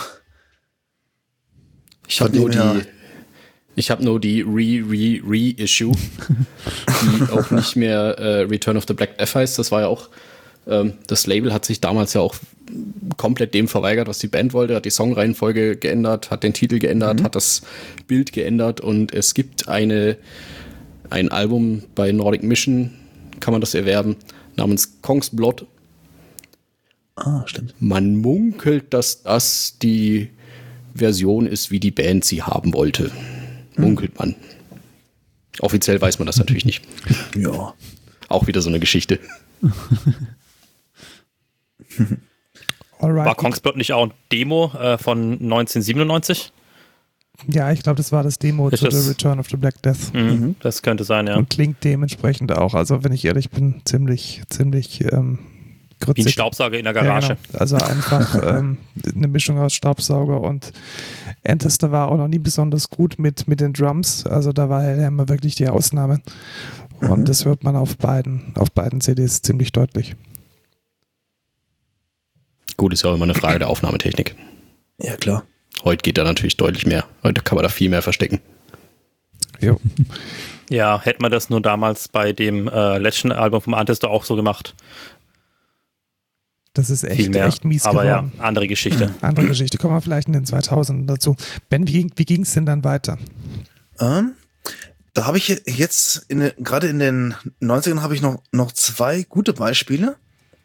ich habe nur die, ich habe nur die Re Re Reissue, die auch nicht mehr äh, Return of the Black Death heißt. Das war ja auch ähm, das Label hat sich damals ja auch komplett dem verweigert, was die Band wollte. Hat die Songreihenfolge geändert, hat den Titel geändert, mhm. hat das Bild geändert und es gibt eine ein Album bei Nordic Mission. Kann man das erwerben, namens Kong's Blood. Ah, stimmt. Man munkelt, dass das die Version ist, wie die Band sie haben wollte. Munkelt man. Offiziell weiß man das natürlich nicht. Ja. Auch wieder so eine Geschichte. War Kong's Blood nicht auch ein Demo äh, von neunzehnhundertsiebenundneunzig? Ja, ich glaube, das war das Demo ist zu das? The Return of the Black Death. Mhm, das könnte sein, ja. Und klingt dementsprechend auch. Also, wenn ich ehrlich bin, ziemlich, ziemlich ähm, grützig. Wie ein Staubsauger in der Garage. Ja, genau. Also einfach ähm, eine Mischung aus Staubsauger und Antestar war auch noch nie besonders gut mit, mit den Drums. Also da war er immer wirklich die Ausnahme. Und mhm. das hört man auf beiden, auf beiden C Ds ziemlich deutlich. Gut, ist ja auch immer eine Frage der Aufnahmetechnik. Ja, klar. Heute geht da natürlich deutlich mehr. Heute kann man da viel mehr verstecken. Jo. Ja, hätte man das nur damals bei dem äh, letzten Album vom Antestar auch so gemacht. Das ist echt, viel mehr, echt mies aber geworden. Ja, andere Geschichte. Ja, andere Geschichte. Kommen wir vielleicht in den zweitausenden dazu. Ben, wie, wie ging es denn dann weiter? Ähm, da habe ich jetzt, in, gerade in den neunzigern habe ich noch, noch zwei gute Beispiele.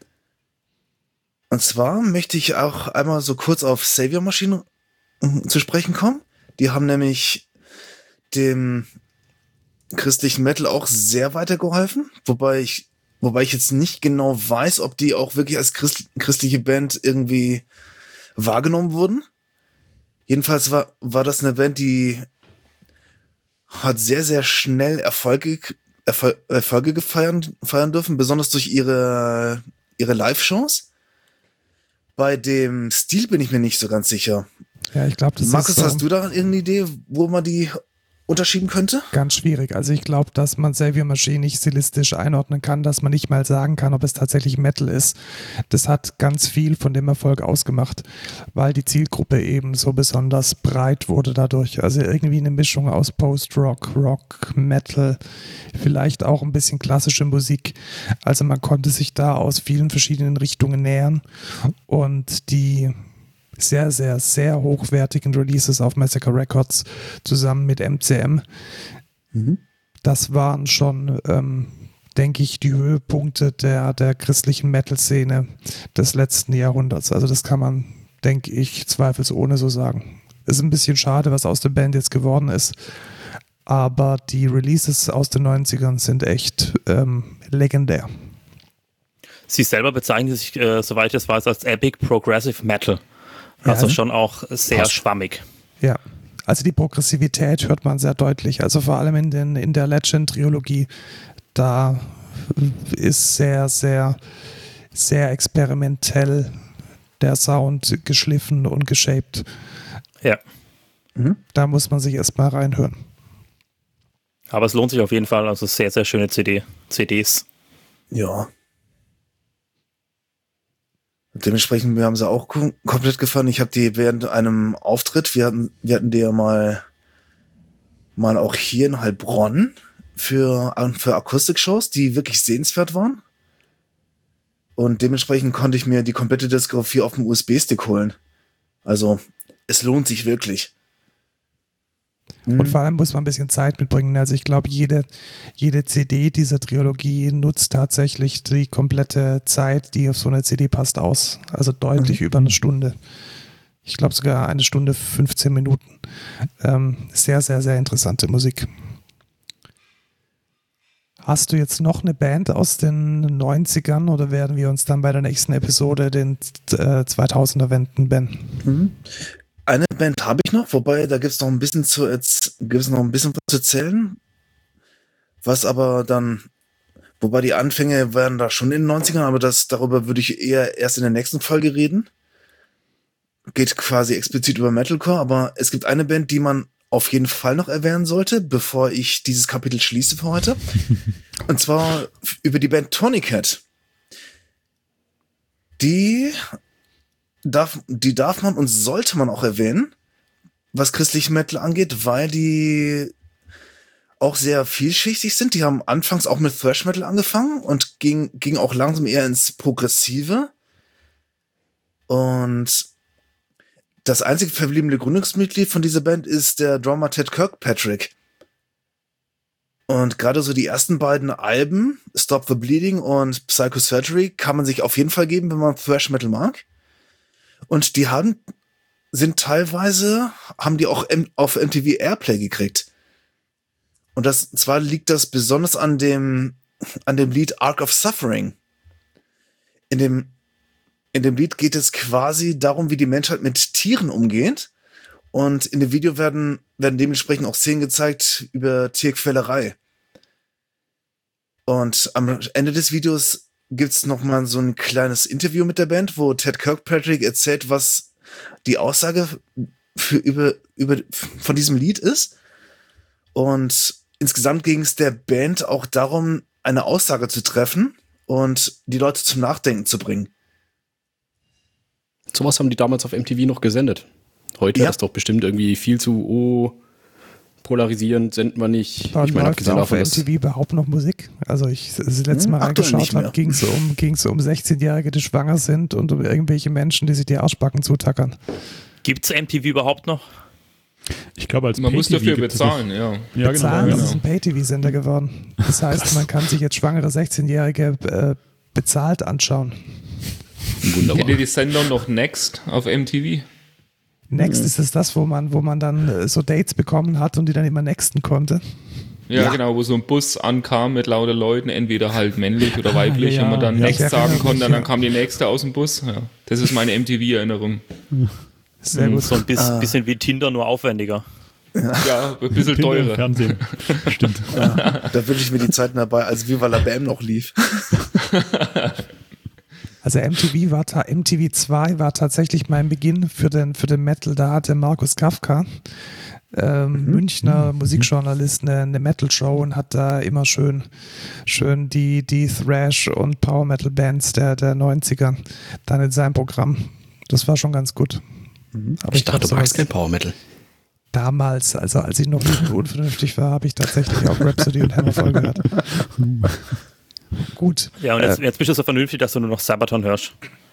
Und zwar möchte ich auch einmal so kurz auf Savior Machine zu sprechen kommen. Die haben nämlich dem christlichen Metal auch sehr weitergeholfen, wobei ich, wobei ich jetzt nicht genau weiß, ob die auch wirklich als Christ, christliche Band irgendwie wahrgenommen wurden. Jedenfalls war, war das eine Band, die hat sehr, sehr schnell Erfolge, Erfol- Erfolge gefeiern, feiern dürfen, besonders durch ihre, ihre Live-Shows. Bei dem Stil bin ich mir nicht so ganz sicher. Ja, ich glaube, das Markus, ist so. hast du da irgendeine Idee, wo man die unterschieben könnte? Ganz schwierig. Also ich glaube, dass man Xavier Marché nicht stilistisch einordnen kann, dass man nicht mal sagen kann, ob es tatsächlich Metal ist. Das hat ganz viel von dem Erfolg ausgemacht, weil die Zielgruppe eben so besonders breit wurde dadurch. Also irgendwie eine Mischung aus Post-Rock, Rock, Metal, vielleicht auch ein bisschen klassische Musik. Also man konnte sich da aus vielen verschiedenen Richtungen nähern und die sehr, sehr, sehr hochwertigen Releases auf Massacre Records zusammen mit M C M. Mhm. Das waren schon, ähm, denke ich, die Höhepunkte der, der christlichen Metal-Szene des letzten Jahrhunderts. Also das kann man, denke ich, zweifelsohne so sagen. Ist ein bisschen schade, was aus der Band jetzt geworden ist, aber die Releases aus den neunzigern sind echt ähm, legendär. Sie selber bezeichnen sich, äh, soweit ich das weiß, als Epic Progressive Metal. Also ja, schon auch sehr passt. Schwammig. Ja, also die Progressivität hört man sehr deutlich. Also vor allem in, den, in der Legend-Trilogie, da ist sehr, sehr, sehr experimentell der Sound geschliffen und geshaped. Ja. Mhm. Da muss man sich erstmal reinhören. Aber es lohnt sich auf jeden Fall. Also sehr, sehr schöne C D, C Ds. Ja. Dementsprechend, wir haben sie auch kom- komplett gefahren. Ich habe die während einem Auftritt, wir hatten, wir hatten die ja mal, mal auch hier in Heilbronn für, für Akustikshows, die wirklich sehenswert waren. Und dementsprechend konnte ich mir die komplette Diskografie auf dem U S B-Stick holen. Also, es lohnt sich wirklich. Und vor allem muss man ein bisschen Zeit mitbringen. Also ich glaube, jede, jede C D dieser Trilogie nutzt tatsächlich die komplette Zeit, die auf so eine C D passt, aus. Also deutlich mhm. über eine Stunde. Ich glaube sogar eine Stunde, fünfzehn Minuten. Ähm, sehr, sehr, sehr interessante Musik. Hast du jetzt noch eine Band aus den neunzigern oder werden wir uns dann bei der nächsten Episode den äh, zweitausender wenden, Ben? Mhm. Eine Band habe ich noch, wobei da gibt es noch ein bisschen zu gibt's noch ein bisschen was zu erzählen. Was aber dann, wobei die Anfänge waren da schon in den neunzigern, aber das, darüber würde ich eher erst in der nächsten Folge reden. Geht quasi explizit über Metalcore, aber es gibt eine Band, die man auf jeden Fall noch erwähnen sollte, bevor ich dieses Kapitel schließe für heute. Und zwar über die Band Tonicat. Die Darf, die darf man und sollte man auch erwähnen, was christlichen Metal angeht, weil die auch sehr vielschichtig sind. Die haben anfangs auch mit Thrash Metal angefangen und ging, ging auch langsam eher ins Progressive. Und das einzige verbliebene Gründungsmitglied von dieser Band ist der Drummer Ted Kirkpatrick. Und gerade so die ersten beiden Alben, Stop the Bleeding und Psychosurgery, kann man sich auf jeden Fall geben, wenn man Thrash Metal mag. Und die haben, sind teilweise, haben die auch M- auf M T V Airplay gekriegt. Und das, zwar liegt das besonders an dem, an dem Lied Ark of Suffering. In dem, in dem Lied geht es quasi darum, wie die Menschheit mit Tieren umgeht. Und in dem Video werden, werden dementsprechend auch Szenen gezeigt über Tierquälerei. Und am Ende des Videos gibt's noch mal so ein kleines Interview mit der Band, wo Ted Kirkpatrick erzählt, was die Aussage für über, über, von diesem Lied ist. Und insgesamt ging es der Band auch darum, eine Aussage zu treffen und die Leute zum Nachdenken zu bringen. Sowas haben die damals auf M T V noch gesendet. Heute Ja. ist doch bestimmt irgendwie viel zu oh, polarisierend, senden wir nicht. Wann ich meine, läuft abgesehen auf davon, M dass T V überhaupt noch Musik? Also ich das letzte Mal Hm, aktuell reingeschaut nicht mehr. habe, ging es um, ging's um sechzehnjährige, die schwanger sind und um irgendwelche Menschen, die sich die Arschbacken zutackern. Gibt es M T V überhaupt noch? Ich glaube, als Man muss Pay-T V dafür gibt es bezahlen, noch- ja. Ja, Bezahlen, genau. das ist genau. ein Pay-T V-Sender geworden. Das heißt, man kann sich jetzt schwangere sechzehnjährige äh, bezahlt anschauen. wunderbar. Kennt ihr die Sender noch Next auf M T V? Next ist es das, wo man, wo man dann äh, so Dates bekommen hat und die dann immer nexten konnte. Ja, Ja. genau, wo so ein Bus ankam mit lauter Leuten, entweder halt männlich oder weiblich, ja, und man dann ja. Next Ich erinnere sagen mich, konnte, und ja. dann kam die nächste aus dem Bus. Ja. Das ist meine M T V-Erinnerung. Sehr gut. So ein bisschen, Ah. bisschen wie Tinder, nur aufwendiger. Ja, ein bisschen Kinder im teurer. Fernsehen. Stimmt. Da wünsche ich mir die Zeiten dabei, als Viva la Bam noch lief. Also M T V war ta- M T V zwei war tatsächlich mein Beginn für den, für den Metal. Da hatte Markus Kafka ähm, mhm. Münchner Musikjournalist, eine, eine Metal-Show und hat da immer schön, schön die, die Thrash- und Power-Metal-Bands der, der neunziger dann in seinem Programm. Das war schon ganz gut. Mhm. Aber ich, ich dachte, du magst kein Power-Metal. Damals, also als ich noch nicht unvernünftig war, habe ich tatsächlich auch Rhapsody und Hammerfall gehört. Gut. Ja, und jetzt, äh, jetzt bist du so vernünftig, dass du nur noch Sabaton hörst.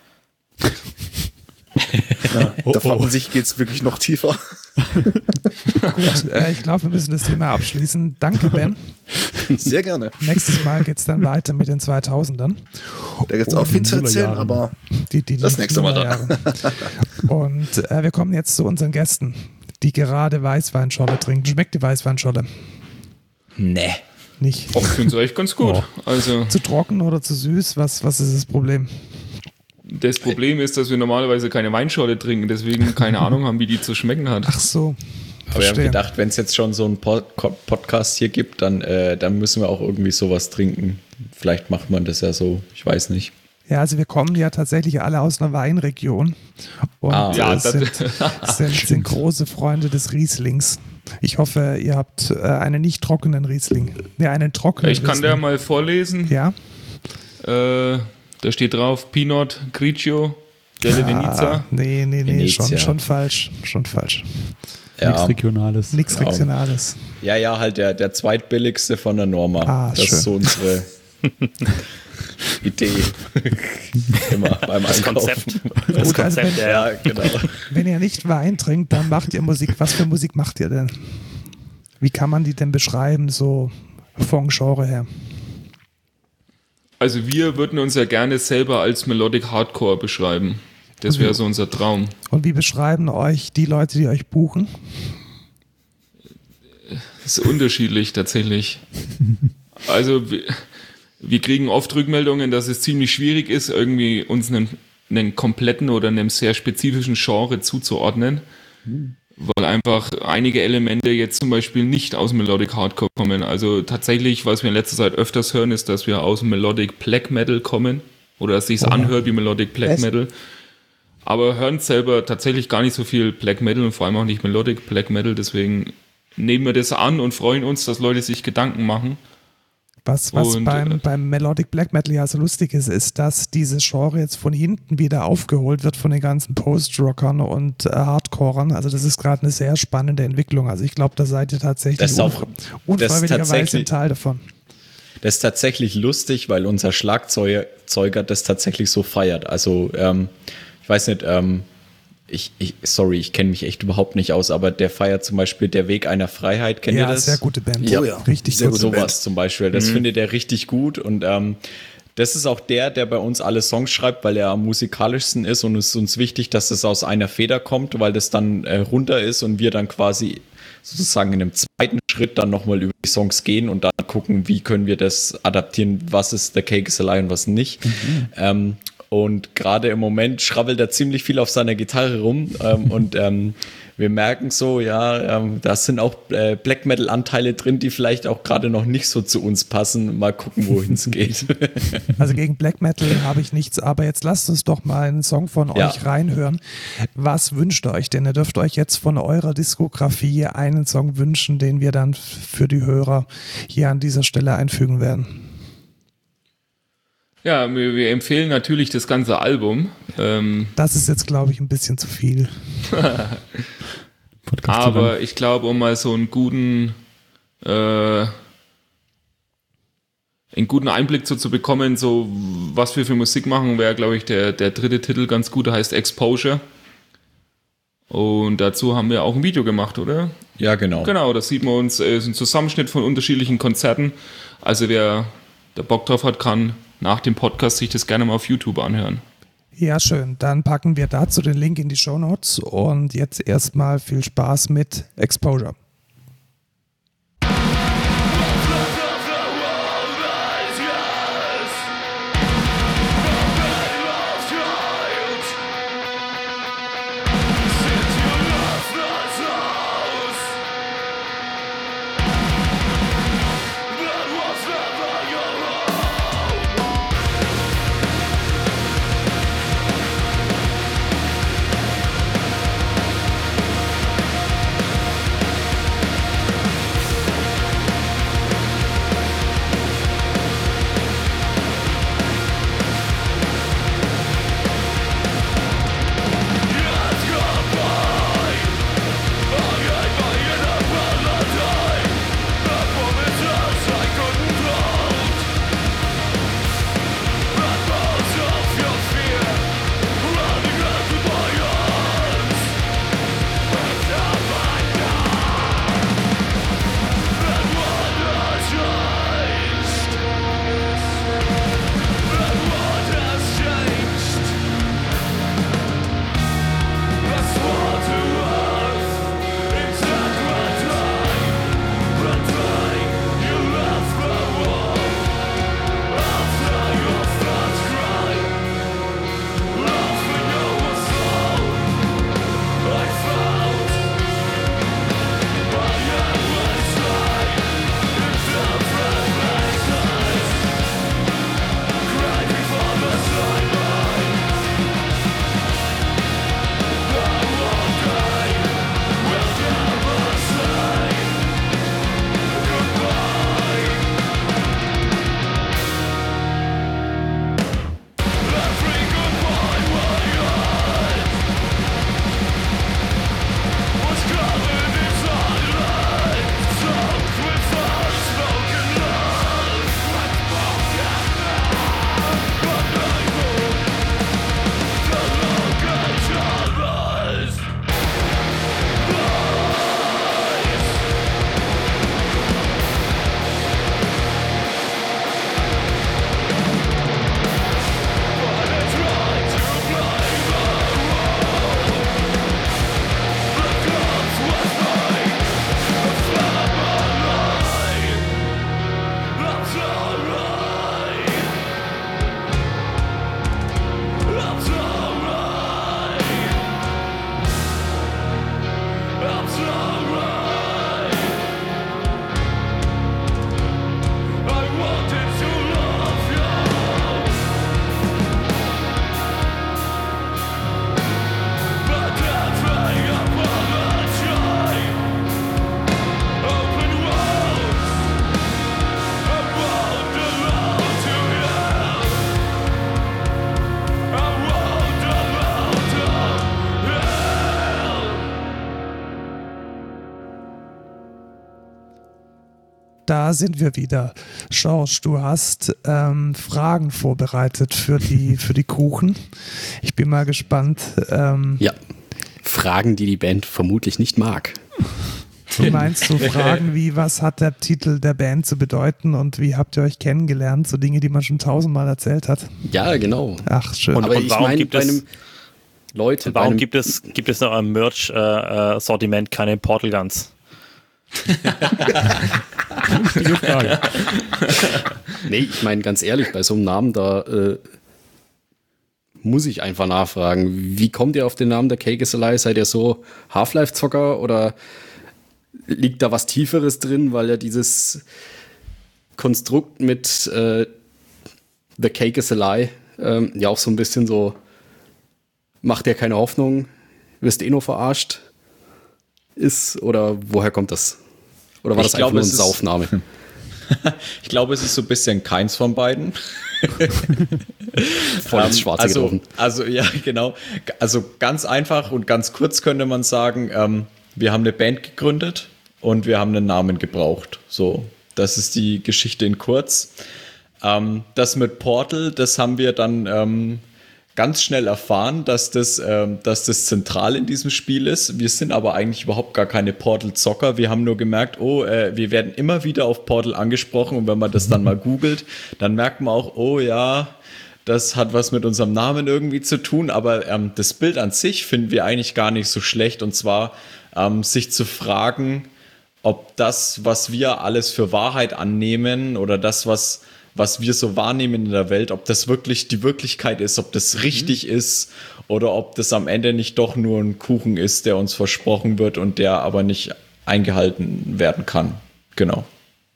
Ja, oh, da fragt man sich, geht es wirklich noch tiefer? Gut, äh, ich glaube, wir müssen das Thema abschließen. Danke, Ben. Sehr gerne. Nächstes Mal geht es dann weiter mit den zweitausendern. Da gibt es auch viel zu erzählen, aber die, die das nächste Mal dann. Und äh, wir kommen jetzt zu unseren Gästen, die gerade Weißweinscholle trinken. Schmeckt die Weißweinscholle? Nee. Nicht. Ich finde es echt ganz gut. Oh. Also, zu trocken oder zu süß? Was, was ist das Problem? Das Problem ist, dass wir normalerweise keine Weinscholle trinken, deswegen keine Ahnung haben, wie die zu schmecken hat. Ach so. Aber wir haben gedacht, wenn es jetzt schon so einen Pod- Podcast hier gibt, dann, äh, dann müssen wir auch irgendwie sowas trinken. Vielleicht macht man das ja so, ich weiß nicht. Ja, also wir kommen ja tatsächlich alle aus einer Weinregion und ah, ja, sind, sind, sind große Freunde des Rieslings. Ich hoffe, ihr habt äh, einen nicht trockenen Riesling. Ja, einen trockenen Ich kann Riesling. der mal vorlesen. Ja. Äh, da steht drauf, Pinot Grigio delle ah, Venezia. Nee, nee, nee, Venezia. schon, schon falsch. Schon falsch. Ja. Nichts Regionales. Nichts Genau. Regionales. Ja, ja, halt der, der zweitbilligste von der Norma. Ah, das schön. ist so unsere Idee. Immer beim Das Einkaufen. Konzept. Das Das Gut, also Konzept, wenn, Ja, genau. wenn ihr nicht Wein trinkt, dann macht ihr Musik. Was für Musik macht ihr denn? Wie kann man die denn beschreiben, so vom Genre her? Also wir würden uns ja gerne selber als Melodic Hardcore beschreiben. Das wäre so unser Traum. Und wie beschreiben euch die Leute, die euch buchen? Das ist unterschiedlich tatsächlich. Also wir, wir kriegen oft Rückmeldungen, dass es ziemlich schwierig ist, irgendwie uns einen, einen kompletten oder einem sehr spezifischen Genre zuzuordnen, weil einfach einige Elemente jetzt zum Beispiel nicht aus Melodic Hardcore kommen. Also tatsächlich, was wir in letzter Zeit öfters hören, ist, dass wir aus Melodic Black Metal kommen oder dass sich's Oh. anhört wie Melodic Black Echt? Metal. Aber hören selber tatsächlich gar nicht so viel Black Metal und vor allem auch nicht Melodic Black Metal. Deswegen nehmen wir das an und freuen uns, dass Leute sich Gedanken machen. Was, was Und, beim, äh, beim Melodic Black Metal ja so lustig ist, ist, dass dieses Genre jetzt von hinten wieder aufgeholt wird von den ganzen Post-Rockern und äh, Hardcorern. Also das ist gerade eine sehr spannende Entwicklung. Also ich glaube, da seid ihr tatsächlich Das ist auch- unfre- unfreiwilligerweise tatsächlich- ein Teil davon. Das ist tatsächlich lustig, weil unser Schlagzeuger das tatsächlich so feiert. Also, ähm, ich weiß nicht, ähm, ich, ich, sorry, ich kenne mich echt überhaupt nicht aus, aber der feiert zum Beispiel Der Weg einer Freiheit. Kennt Ja, ihr das? sehr gute Band. Ja, ja. Richtig Sehr gut. gute Band. Sowas zum Beispiel. Das findet er richtig gut und ähm, das ist auch der, der bei uns alle Songs schreibt, weil er am musikalischsten ist und es ist uns wichtig, dass das aus einer Feder kommt, weil das dann äh, runter ist und wir dann quasi sozusagen in einem zweiten Schritt dann nochmal über die Songs gehen und dann gucken, wie können wir das adaptieren, was ist The Cake is a Lie und was nicht. Mhm. Ähm, und gerade im Moment schrabbelt er ziemlich viel auf seiner Gitarre rum ähm, und ähm, wir merken so, ja, ähm, da sind auch äh, Black Metal Anteile drin, die vielleicht auch gerade noch nicht so zu uns passen. Mal gucken, wohin es geht. Also gegen Black Metal habe ich nichts, aber jetzt lasst uns doch mal einen Song von Ja. euch reinhören. Was wünscht ihr euch denn? Ihr dürft euch jetzt von eurer Diskografie einen Song wünschen, den wir dann für die Hörer hier an dieser Stelle einfügen werden. Ja, wir, wir empfehlen natürlich das ganze Album. Ähm, Das ist jetzt, glaube ich, ein bisschen zu viel. Podcast aber ich glaube, um mal so einen guten, äh, einen guten Einblick so zu bekommen, so was wir für Musik machen, wäre, glaube ich, der, der dritte Titel ganz gut, der heißt Exposure. Und dazu haben wir auch ein Video gemacht, oder? Ja, genau. Genau, da sieht man uns, äh, ist ein Zusammenschnitt von unterschiedlichen Konzerten. Also wer da Bock drauf hat, kann nach dem Podcast sich das gerne mal auf YouTube anhören. Ja, schön. Dann packen wir dazu den Link in die Shownotes und jetzt erstmal viel Spaß mit Exposure. We'll da sind wir wieder. Schorsch, du hast ähm, Fragen vorbereitet für die, für die Kuchen. Ich bin mal gespannt. Ähm, ja, Fragen, die die Band vermutlich nicht mag. Du meinst so Fragen wie, was hat der Titel der Band zu bedeuten und wie habt ihr euch kennengelernt? So Dinge, die man schon tausendmal erzählt hat. Ja, genau. Ach, schön. Und, Aber und ich warum meine, gibt bei es... einem Leute, Warum einem, gibt es, gibt es noch im Merch-Sortiment äh, keine Portal Guns? Gute Frage. Nee, ich meine ganz ehrlich, bei so einem Namen da äh, muss ich einfach nachfragen. Wie kommt ihr auf den Namen der Cake is a Lie? Seid ihr so Half-Life-Zocker oder liegt da was Tieferes drin, weil ja dieses Konstrukt mit äh, The Cake is a Lie ähm, ja auch so ein bisschen so macht dir keine Hoffnung, wirst eh nur verarscht ist? Oder woher kommt das? Oder war Ich das glaube, einfach nur ein es ist- Saufname? Ich glaube, es ist so ein bisschen keins von beiden. Voll ins Ähm, Schwarze also, getroffen. also ja, genau. Also ganz einfach und ganz kurz könnte man sagen, ähm, wir haben eine Band gegründet und wir haben einen Namen gebraucht. So, das ist die Geschichte in kurz. Ähm, das mit Portal, das haben wir dann ähm, ganz schnell erfahren, dass das, ähm, dass das zentral in diesem Spiel ist. Wir sind aber eigentlich überhaupt gar keine Portal-Zocker. Wir haben nur gemerkt, oh, äh, wir werden immer wieder auf Portal angesprochen und wenn man das dann mal googelt, dann merkt man auch, oh ja, das hat was mit unserem Namen irgendwie zu tun, aber ähm, das Bild an sich finden wir eigentlich gar nicht so schlecht und zwar ähm, sich zu fragen, ob das, was wir alles für Wahrheit annehmen oder das, was was wir so wahrnehmen in der Welt, ob das wirklich die Wirklichkeit ist, ob das richtig ist oder ob das am Ende nicht doch nur ein Kuchen ist, der uns versprochen wird und der aber nicht eingehalten werden kann. Genau.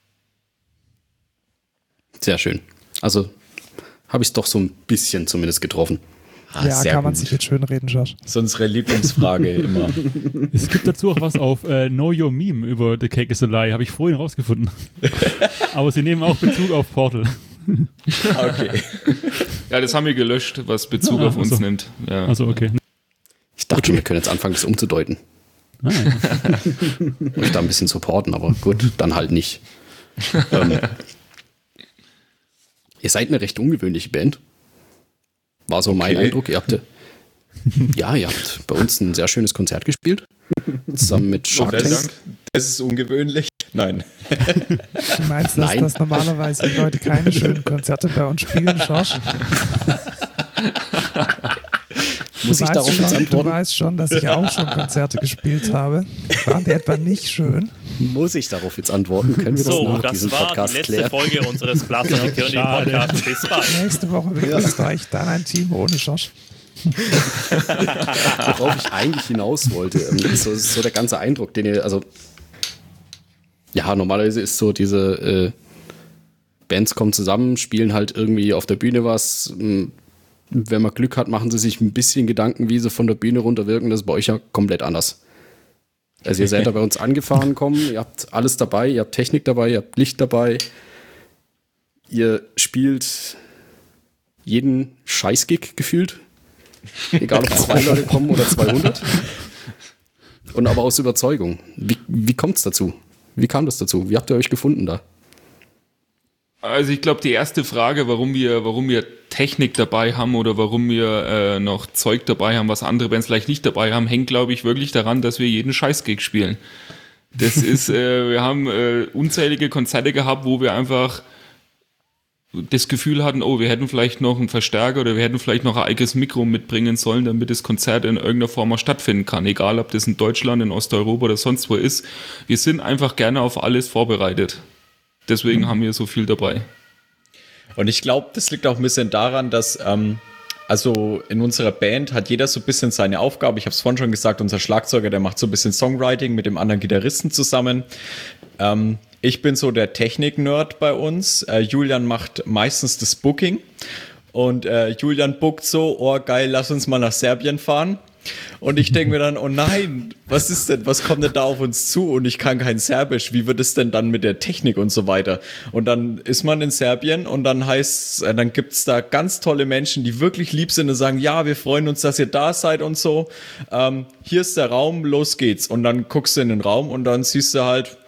Sehr schön. Also habe ich es doch so ein bisschen zumindest getroffen. Ah, ja, sehr kann man gut. sich jetzt schön reden, Josh. Das ist unsere Lieblingsfrage immer. Es gibt dazu auch was auf äh, Know Your Meme über The Cake is a Lie, habe ich vorhin rausgefunden. Aber sie nehmen auch Bezug auf Portal. Okay. Ja, das haben wir gelöscht, was Bezug Ah, auf uns ach so. nimmt. Ja. Also okay. Ich dachte, wir können jetzt anfangen, das umzudeuten. Ah, ja. Euch da ein bisschen supporten, aber gut, dann halt nicht. ähm, ihr seid eine recht ungewöhnliche Band. War so mein Okay. Eindruck. Ihr habt ja, ja, ihr habt bei uns ein sehr schönes Konzert gespielt. Zusammen mit Shark Das, Tank. das ist ungewöhnlich. Nein. Du meinst, dass, Nein. dass normalerweise die Leute keine schönen Konzerte bei uns spielen, Josh? Muss du ich weißt darauf schon, jetzt Du antworten? weißt schon, dass ich auch schon Konzerte gespielt habe. Waren die etwa nicht schön? Muss ich darauf jetzt antworten? Können wir das So, nach das diesem war Podcast die letzte klären? Folge unseres Blaster und Kirny Schade. Podcasts. Bis bald. Nächste Woche begrüßt euch dann ein Team ohne Josh. Worauf ich eigentlich hinaus wollte. Ähm, So, so der ganze Eindruck, den ihr, also ja, normalerweise ist so diese äh, Bands kommen zusammen, spielen halt irgendwie auf der Bühne was. M, Wenn man Glück hat, machen sie sich ein bisschen Gedanken, wie sie von der Bühne runterwirken. Das ist bei euch ja komplett anders. Also ihr seid da bei uns angefahren kommen, ihr habt alles dabei, ihr habt Technik dabei, ihr habt Licht dabei. Ihr spielt jeden Scheißgig gefühlt. Egal, ob zwei Leute kommen oder zweihundert. Und aber aus Überzeugung. Wie, wie kommt es dazu? Wie kam das dazu? Wie habt ihr euch gefunden da? Also ich glaube, die erste Frage, warum wir, warum wir Technik dabei haben oder warum wir äh, noch Zeug dabei haben, was andere Bands vielleicht nicht dabei haben, hängt, glaube ich, wirklich daran, dass wir jeden Scheißgig spielen. Das ist, äh, wir haben äh, unzählige Konzerte gehabt, wo wir einfach das Gefühl hatten, oh, wir hätten vielleicht noch einen Verstärker oder wir hätten vielleicht noch ein eigenes Mikro mitbringen sollen, damit das Konzert in irgendeiner Form auch stattfinden kann. Egal, ob das in Deutschland, in Osteuropa oder sonst wo ist. Wir sind einfach gerne auf alles vorbereitet. Deswegen haben wir so viel dabei. Und ich glaube, das liegt auch ein bisschen daran, dass ähm, also in unserer Band hat jeder so ein bisschen seine Aufgabe. Ich habe es vorhin schon gesagt, unser Schlagzeuger, der macht so ein bisschen Songwriting mit dem anderen Gitarristen zusammen. Ähm, ich bin so der Technik-Nerd bei uns. Äh, Julian macht meistens das Booking. Und äh, Julian bookt so, oh geil, lass uns mal nach Serbien fahren. Und ich denke mir dann, oh nein, was ist denn, was kommt denn da auf uns zu? Und ich kann kein Serbisch, wie wird es denn dann mit der Technik und so weiter? Und dann ist man in Serbien und dann heißt äh, dann gibt's da ganz tolle Menschen, die wirklich lieb sind und sagen, ja, wir freuen uns, dass ihr da seid und so. Ähm, hier ist der Raum, los geht's. Und dann guckst du in den Raum und dann siehst du halt,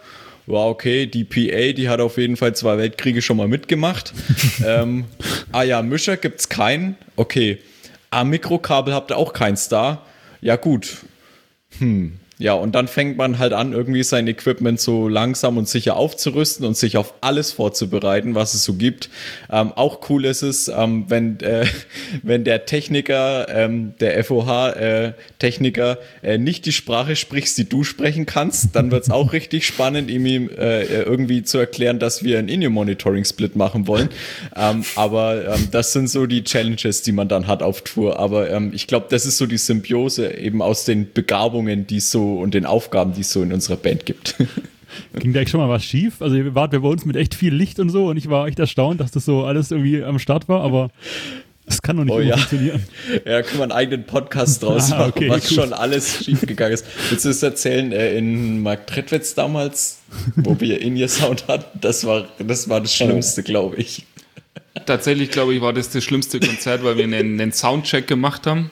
wow, okay, die P A, die hat auf jeden Fall zwei Weltkriege schon mal mitgemacht. ähm, ah ja, Mischer gibt's keinen. Okay. Ah, Mikrokabel habt ihr auch keins da. Ja gut. Hm. Ja, und dann fängt man halt an, irgendwie sein Equipment so langsam und sicher aufzurüsten und sich auf alles vorzubereiten, was es so gibt. Ähm, auch cool ist es, ähm, wenn, äh, wenn der Techniker, ähm, der F O H-Techniker äh, äh, nicht die Sprache spricht, die du sprechen kannst, dann wird es auch richtig spannend, ihm äh, irgendwie zu erklären, dass wir ein In-Ear-Monitoring-Split machen wollen. Ähm, aber ähm, das sind so die Challenges, die man dann hat auf Tour. Aber ähm, ich glaube, das ist so die Symbiose eben aus den Begabungen, die es so und den Aufgaben, die es so in unserer Band gibt. Ging da echt schon mal was schief? Also ihr wart ja bei uns mit echt viel Licht und so und ich war echt erstaunt, dass das so alles irgendwie am Start war, aber es kann doch nicht oh, immer ja. funktionieren. Ja, da können wir einen eigenen Podcast draus ah, machen, okay, was gut. schon alles schief gegangen ist. Willst du es erzählen, äh, in Mark Trettwitz damals, wo wir In-Ear-Sound hatten? Das war, das war das Schlimmste, glaube ich. Tatsächlich, glaube ich, war das das schlimmste Konzert, weil wir einen, einen Soundcheck gemacht haben.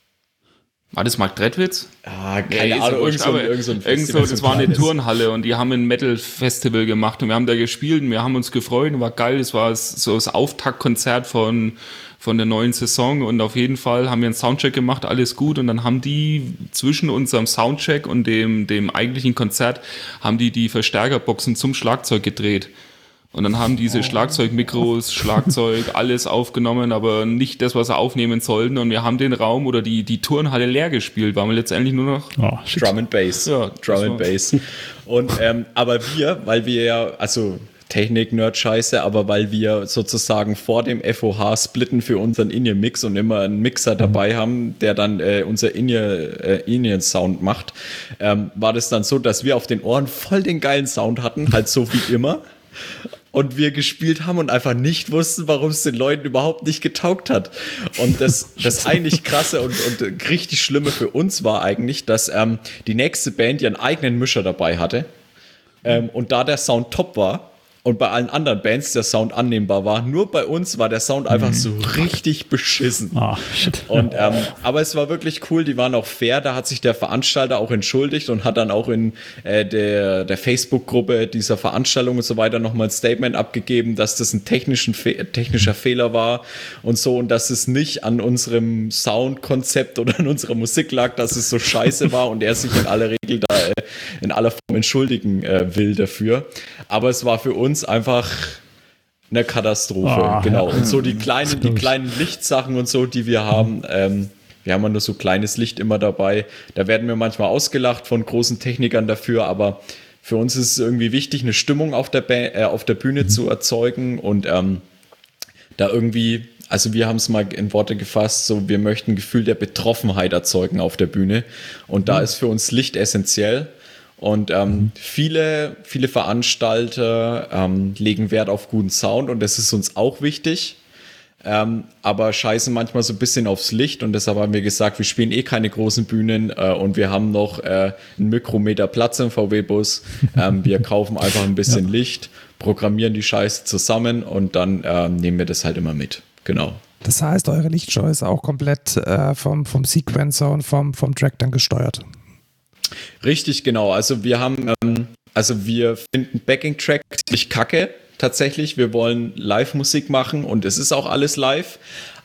War das Mark Trettwitz? Ah, Nee, keine ist Ahnung, ja irgend wurscht, so, aber irgend so ein irgend so, Festival, das so war eine kleines. Turnhalle und die haben ein Metal-Festival gemacht und wir haben da gespielt und wir haben uns gefreut und war geil. Das war so das Auftaktkonzert von, von der neuen Saison und auf jeden Fall haben wir einen Soundcheck gemacht, alles gut und dann haben die zwischen unserem Soundcheck und dem, dem eigentlichen Konzert haben die die Verstärkerboxen zum Schlagzeug gedreht. Und dann haben diese Schlagzeugmikros, Schlagzeug, alles aufgenommen, aber nicht das, was sie aufnehmen sollten. Und wir haben den Raum oder die, die Turnhalle leer gespielt, waren wir letztendlich nur noch Oh, shit. Drum and Bass. Ja, Drum das and Bass. Und, ähm, aber wir, weil wir ja, also Technik-Nerd-Scheiße, aber weil wir sozusagen vor dem F O H splitten für unseren In-Ear-Mix und immer einen Mixer dabei haben, der dann äh, unser In-Ear, äh, In-Ear-Sound macht, ähm, war das dann so, dass wir auf den Ohren voll den geilen Sound hatten, halt so wie immer. Und wir gespielt haben und einfach nicht wussten, warum es den Leuten überhaupt nicht getaugt hat. Und das, das eigentlich krasse und, und richtig schlimme für uns war eigentlich, dass ähm, die nächste Band ihren eigenen Mischer dabei hatte. Ähm, und da der Sound top war und bei allen anderen Bands der Sound annehmbar war, nur bei uns war der Sound einfach so richtig beschissen. Ah, shit. Und, ähm, aber es war wirklich cool, die waren auch fair, da hat sich der Veranstalter auch entschuldigt und hat dann auch in äh, der, der Facebook-Gruppe dieser Veranstaltung und so weiter nochmal ein Statement abgegeben, dass das ein technischen Fe- technischer Fehler war und so und dass es nicht an unserem Soundkonzept oder an unserer Musik lag, dass es so scheiße war und er sich in aller Regel da äh, in aller Form entschuldigen äh, will dafür. Aber es war für uns einfach eine Katastrophe, Ah, genau. ja. Und so die kleinen, die kleinen Lichtsachen und so, die wir haben, ähm, wir haben ja nur so kleines Licht immer dabei. Da werden wir manchmal ausgelacht von großen Technikern dafür, aber für uns ist es irgendwie wichtig, eine Stimmung auf der, ba- äh, auf der Bühne zu erzeugen und ähm, da irgendwie, also wir haben es mal in Worte gefasst, so wir möchten ein Gefühl der Betroffenheit erzeugen auf der Bühne und da ist für uns Licht essentiell. Und ähm, viele, viele Veranstalter ähm, legen Wert auf guten Sound und das ist uns auch wichtig, ähm, aber scheißen manchmal so ein bisschen aufs Licht und deshalb haben wir gesagt, wir spielen eh keine großen Bühnen äh, und wir haben noch äh, einen Mikrometer Platz im V W-Bus. Ähm, wir kaufen einfach ein bisschen ja. Licht, programmieren die Scheiße zusammen und dann ähm, nehmen wir das halt immer mit. Genau. Das heißt, eure Lichtshow ist auch komplett äh, vom, vom Sequencer und vom, vom Track dann gesteuert. Richtig, genau. Also wir haben, ähm, also wir finden Backing-Track ziemlich kacke, tatsächlich. Wir wollen Live-Musik machen und es ist auch alles live.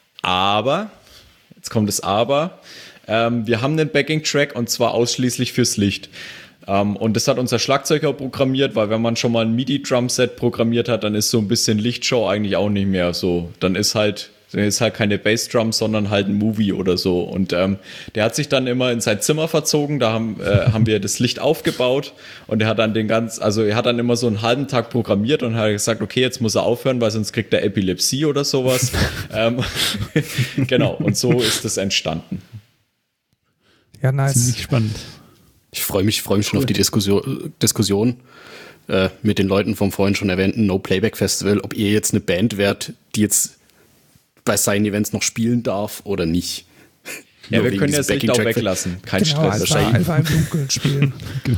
Aber, jetzt kommt das Aber, ähm, wir haben einen Backing-Track und zwar ausschließlich fürs Licht. Ähm, und das hat unser Schlagzeuger programmiert, weil wenn man schon mal ein MIDI-Drum-Set programmiert hat, dann ist so ein bisschen Lichtshow eigentlich auch nicht mehr so. Dann ist halt Dann ist halt keine Bassdrum, sondern halt ein Movie oder so. Und ähm, der hat sich dann immer in sein Zimmer verzogen, da haben, äh, haben wir das Licht aufgebaut und er hat dann den ganz, also er hat dann immer so einen halben Tag programmiert und hat gesagt, okay, jetzt muss er aufhören, weil sonst kriegt er Epilepsie oder sowas. ähm, genau, und so ist das entstanden. Ja, nice. Ziemlich spannend. Ich freue mich, freu mich schon cool. auf die Diskussion, Diskussion äh, mit den Leuten vom vorhin schon erwähnten No-Playback-Festival, ob ihr jetzt eine Band wärt, die jetzt bei seinen Events noch spielen darf oder nicht. Ja, wir können das Licht auch weglassen. Kein genau, Stress. Einfach, einfach im Dunkeln spielen.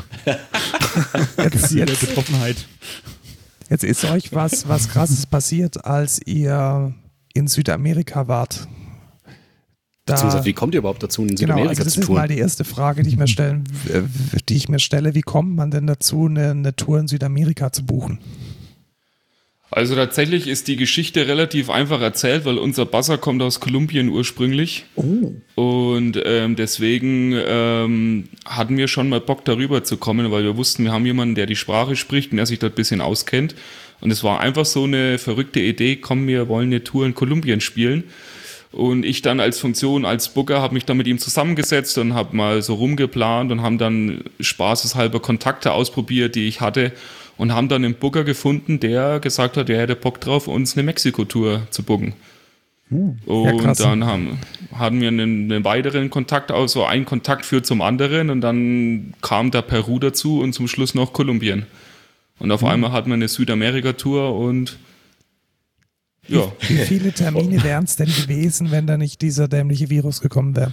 jetzt, jetzt, Betroffenheit. Jetzt ist euch was, was Krasses passiert, als ihr in Südamerika wart. Da, Beziehungsweise, wie kommt ihr überhaupt dazu, in genau, Südamerika also das zu ist touren? mal die erste Frage, die ich mir stellen, äh, die ich mir stelle. Wie kommt man denn dazu, eine, eine Tour in Südamerika zu buchen? Also tatsächlich ist die Geschichte relativ einfach erzählt, weil unser Basser kommt aus Kolumbien ursprünglich. Oh. Und ähm, deswegen ähm, hatten wir schon mal Bock, darüber zu kommen, weil wir wussten, wir haben jemanden, der die Sprache spricht und der sich dort ein bisschen auskennt. Und es war einfach so eine verrückte Idee, komm, wir wollen eine Tour in Kolumbien spielen. Und ich dann als Funktion, als Booker, habe mich dann mit ihm zusammengesetzt und habe mal so rumgeplant und haben dann spaßeshalber Kontakte ausprobiert, die ich hatte. Und haben dann einen Booker gefunden, der gesagt hat, er hätte Bock drauf, uns eine Mexiko-Tour zu booken. Hm. Und Ja, dann haben, hatten wir einen, einen weiteren Kontakt, also ein Kontakt führt zum anderen und dann kam da Peru dazu und zum Schluss noch Kolumbien. Und auf hm. einmal hat man eine Südamerika-Tour und ja. Wie viele Termine wären es denn gewesen, wenn da nicht dieser dämliche Virus gekommen wäre?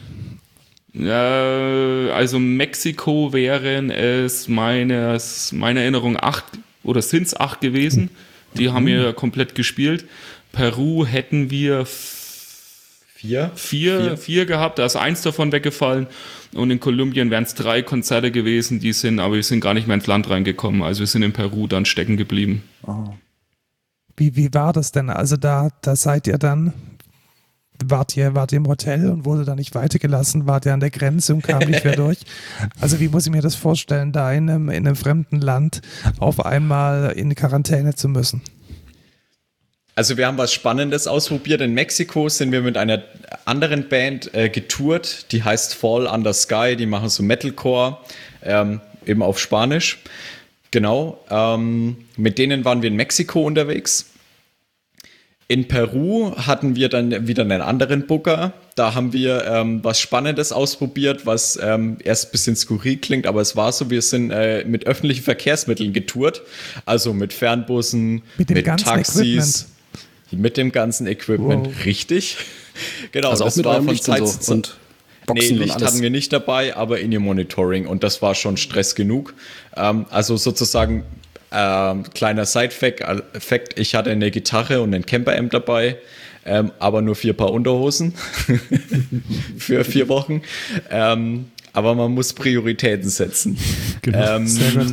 Ja, also Mexiko wären es meines, meiner Erinnerung acht oder sind es acht gewesen. Die haben wir komplett gespielt. Peru hätten wir Vier? Vier, vier? vier gehabt, da ist eins davon weggefallen. Und in Kolumbien wären es drei Konzerte gewesen, die sind, aber wir sind gar nicht mehr ins Land reingekommen. Also wir sind in Peru dann stecken geblieben. Oh. Wie, wie war das denn? Also da, da seid ihr dann... Wart ihr, wart ihr im Hotel und wurde da nicht weitergelassen? Wart ihr an der Grenze und kam nicht mehr durch? Also wie muss ich mir das vorstellen, da in einem, in einem fremden Land auf einmal in Quarantäne zu müssen? Also wir haben was Spannendes ausprobiert. In Mexiko sind wir mit einer anderen Band äh, getourt, die heißt Fall Under Sky, die machen so Metalcore, ähm, eben auf Spanisch. Genau, ähm, mit denen waren wir in Mexiko unterwegs. In Peru hatten wir dann wieder einen anderen Booker. Da haben wir ähm, was Spannendes ausprobiert, was ähm, erst ein bisschen skurril klingt, aber es war so, wir sind äh, mit öffentlichen Verkehrsmitteln getourt. Also mit Fernbussen, mit, dem mit ganzen Taxis, Equipment. mit dem ganzen Equipment. Wow. Richtig. Genau, also das auch mit war eurem von Licht Zeit und zu so und Boxen Nee, Licht und alles. hatten wir nicht dabei, aber In-Ear-Monitoring und das war schon Stress genug. Ähm, also sozusagen ähm, kleiner Side-Fact, ich hatte eine Gitarre und ein Camper-Amp dabei, ähm, aber nur vier Paar Unterhosen für vier Wochen. Ähm, aber man muss Prioritäten setzen. Genau. Ähm, Sehr gut.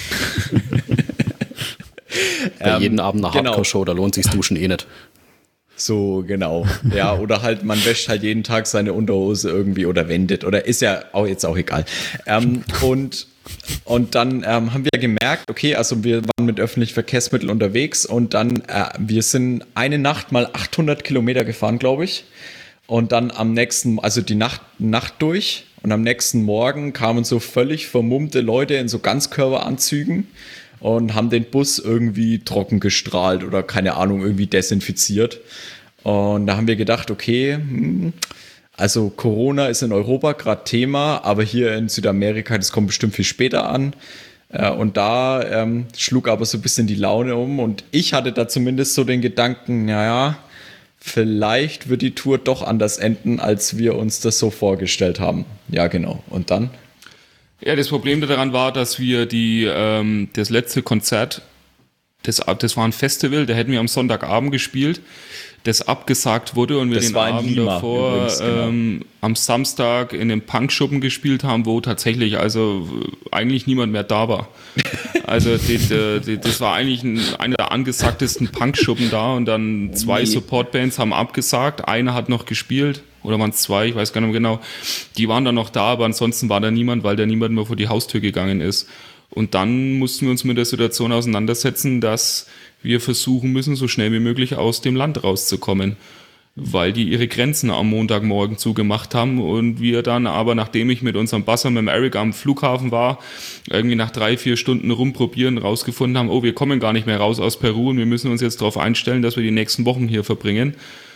Bei ähm, jeden Abend eine genau. Hardcore-Show, da lohnt sich Duschen eh nicht. So, genau. Ja, oder halt, man wäscht halt jeden Tag seine Unterhose irgendwie oder wendet oder ist ja auch jetzt auch egal. Ähm, und, und dann ähm, haben wir gemerkt, okay, also wir waren mit öffentlichen Verkehrsmitteln unterwegs und dann, äh, wir sind eine Nacht mal achthundert Kilometer gefahren, glaube ich. Und dann am nächsten, also die Nacht, Nacht durch und am nächsten Morgen kamen so völlig vermummte Leute in so Ganzkörperanzügen und haben den Bus irgendwie trocken gestrahlt oder keine Ahnung, irgendwie desinfiziert. Und da haben wir gedacht, okay, hm, also Corona ist in Europa gerade Thema, aber hier in Südamerika, das kommt bestimmt viel später an. Und da ähm, schlug aber so ein bisschen die Laune um und ich hatte da zumindest so den Gedanken, naja, vielleicht wird die Tour doch anders enden, als wir uns das so vorgestellt haben. Ja, genau. Und dann? Ja, das Problem daran war, dass wir die, ähm, das letzte Konzert, das, das war ein Festival, da hätten wir am Sonntagabend gespielt, das abgesagt wurde und wir Das den war in Abend Lima davor übrigens, genau. ähm, am Samstag in dem Punkschuppen gespielt haben, wo tatsächlich also eigentlich niemand mehr da war. Also die, die, die, das war eigentlich ein, einer der angesagtesten Punkschuppen da und dann zwei Nee. Supportbands haben abgesagt, eine hat noch gespielt. Oder waren es zwei, ich weiß gar nicht mehr genau. Die waren dann noch da, aber ansonsten war da niemand, weil da niemand mehr vor die Haustür gegangen ist. Und dann mussten wir uns mit der Situation auseinandersetzen, dass wir versuchen müssen, so schnell wie möglich aus dem Land rauszukommen, weil die ihre Grenzen am Montagmorgen zugemacht haben und wir dann aber, nachdem ich mit unserem Basser, mit dem Eric am Flughafen war, irgendwie nach drei, vier Stunden rumprobieren, rausgefunden haben, oh, wir kommen gar nicht mehr raus aus Peru und wir müssen uns jetzt darauf einstellen, dass wir die nächsten Wochen hier verbringen.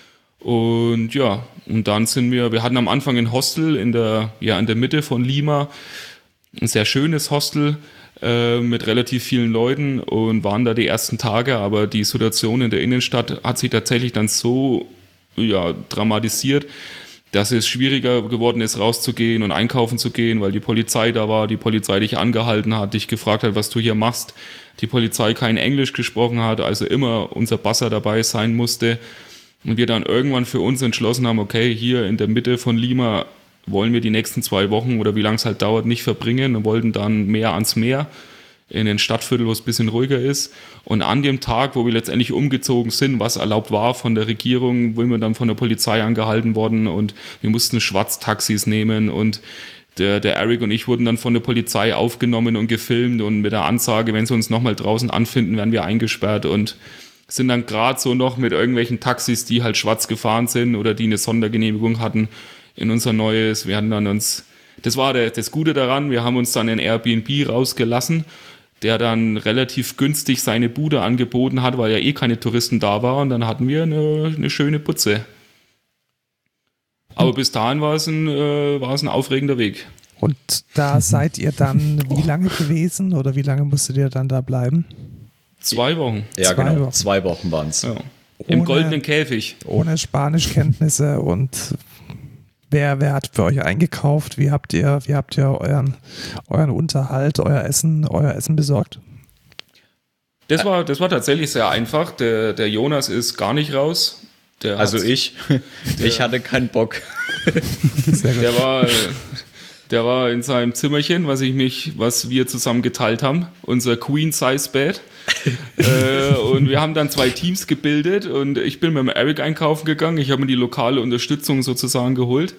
Und ja, und dann sind wir, wir hatten am Anfang ein Hostel in der, ja, in der Mitte von Lima, ein sehr schönes Hostel äh, mit relativ vielen Leuten und waren da die ersten Tage, aber die Situation in der Innenstadt hat sich tatsächlich dann so, ja, dramatisiert, dass es schwieriger geworden ist, rauszugehen und einkaufen zu gehen, weil die Polizei da war, die Polizei dich angehalten hat, dich gefragt hat, was du hier machst, die Polizei kein Englisch gesprochen hat, also immer unser Basser dabei sein musste. Und wir dann irgendwann für uns entschlossen haben, okay, hier in der Mitte von Lima wollen wir die nächsten zwei Wochen oder wie lange es halt dauert, nicht verbringen und wollten dann mehr ans Meer in den Stadtviertel, wo es ein bisschen ruhiger ist. Und an dem Tag, wo wir letztendlich umgezogen sind, was erlaubt war von der Regierung, sind wir dann von der Polizei angehalten worden und wir mussten Schwarztaxis nehmen und der, der Eric und ich wurden dann von der Polizei aufgenommen und gefilmt und mit der Ansage, wenn sie uns nochmal draußen anfinden, werden wir eingesperrt und sind dann gerade so noch mit irgendwelchen Taxis, die halt schwarz gefahren sind oder die eine Sondergenehmigung hatten, in unser neues, wir hatten dann uns, das war der, das Gute daran, wir haben uns dann in Airbnb rausgelassen, der dann relativ günstig seine Bude angeboten hat, weil ja eh keine Touristen da waren und dann hatten wir eine, eine schöne Putze. Aber bis dahin war es ein, äh, war es ein aufregender Weg. Und da seid ihr dann wie lange gewesen oder wie lange musstet ihr dann da bleiben? Zwei Wochen. Ja, Zwei genau. Wochen. Zwei Wochen waren es. Ja. Im Ohne- goldenen Käfig. Ohne Spanischkenntnisse und wer, wer hat für euch eingekauft? Wie habt ihr, wie habt ihr euren, euren Unterhalt, euer Essen, euer Essen besorgt? Das war, das war tatsächlich sehr einfach. Der, der Jonas ist gar nicht raus. Der Also hat- ich, ich hatte keinen Bock. Sehr gut. Der war, äh, der war in seinem Zimmerchen, was ich mich, was wir zusammen geteilt haben, unser Queen-Size-Bed. äh, und wir haben dann zwei Teams gebildet und ich bin mit dem Eric einkaufen gegangen. Ich habe mir die lokale Unterstützung sozusagen geholt.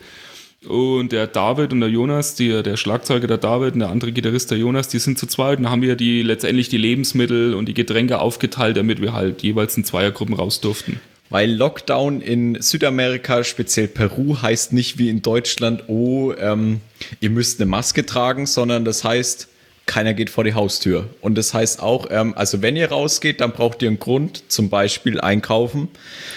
Und der David und der Jonas, die, der Schlagzeuger der David und der andere Gitarrist der Jonas, die sind zu zweit und haben wir die letztendlich die Lebensmittel und die Getränke aufgeteilt, damit wir halt jeweils in Zweiergruppen raus durften. Weil Lockdown in Südamerika, speziell Peru, heißt nicht wie in Deutschland, oh, ähm, ihr müsst eine Maske tragen, sondern das heißt, keiner geht vor die Haustür. Und das heißt auch, ähm, also wenn ihr rausgeht, dann braucht ihr einen Grund, zum Beispiel einkaufen.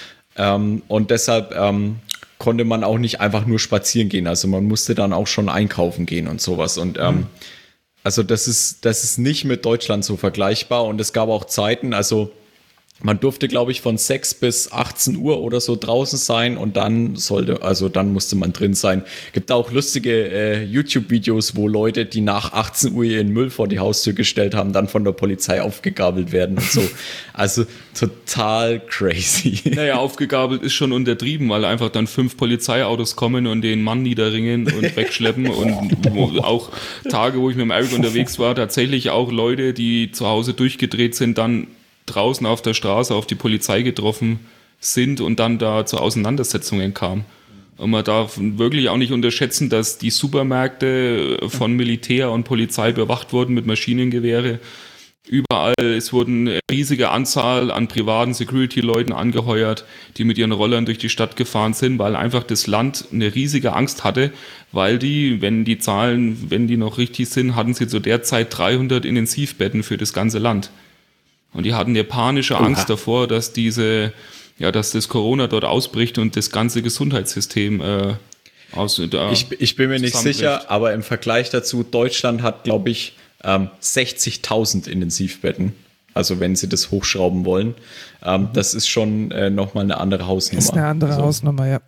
Ähm, und deshalb ähm, konnte man auch nicht einfach nur spazieren gehen. Also man musste dann auch schon einkaufen gehen und sowas. Und ähm, mhm. also das ist, das ist nicht mit Deutschland so vergleichbar. Und es gab auch Zeiten, also man durfte, glaube ich, von sechs bis achtzehn Uhr oder so draußen sein und dann sollte, also dann musste man drin sein. Gibt auch lustige äh, YouTube-Videos, wo Leute, die nach achtzehn Uhr ihren Müll vor die Haustür gestellt haben, dann von der Polizei aufgegabelt werden und so. Also total crazy. Naja, aufgegabelt ist schon untertrieben, weil einfach dann fünf Polizeiautos kommen und den Mann niederringen und wegschleppen und wo auch Tage, wo ich mit dem Eric unterwegs war, tatsächlich auch Leute, die zu Hause durchgedreht sind, dann draußen auf der Straße auf die Polizei getroffen sind und dann da zu Auseinandersetzungen kam. Und man darf wirklich auch nicht unterschätzen, dass die Supermärkte von Militär und Polizei bewacht wurden mit Maschinengewehre. Überall, es wurden eine riesige Anzahl an privaten Security-Leuten angeheuert, die mit ihren Rollern durch die Stadt gefahren sind, weil einfach das Land eine riesige Angst hatte, weil die, wenn die Zahlen, wenn die noch richtig sind, hatten sie zu der Zeit dreihundert Intensivbetten für das ganze Land. Und die hatten eine panische Angst Oha. davor, dass diese, ja, dass das Corona dort ausbricht und das ganze Gesundheitssystem äh, aus. Da ich, ich bin mir nicht sicher, aber im Vergleich dazu, Deutschland hat, glaube ich, ähm, sechzigtausend Intensivbetten. Also wenn sie das hochschrauben wollen, ähm, mhm. das ist schon äh, nochmal eine andere Hausnummer. Das ist eine andere also. Hausnummer, ja.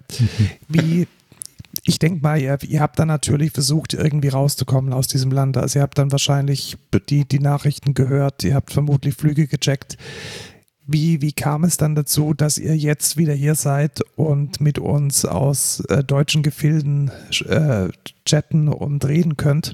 Wie Ich denke mal, ihr, ihr habt dann natürlich versucht, irgendwie rauszukommen aus diesem Land. Also ihr habt dann wahrscheinlich die, die Nachrichten gehört, ihr habt vermutlich Flüge gecheckt. Wie, wie kam es dann dazu, dass ihr jetzt wieder hier seid und mit uns aus äh, deutschen Gefilden äh, chatten und reden könnt?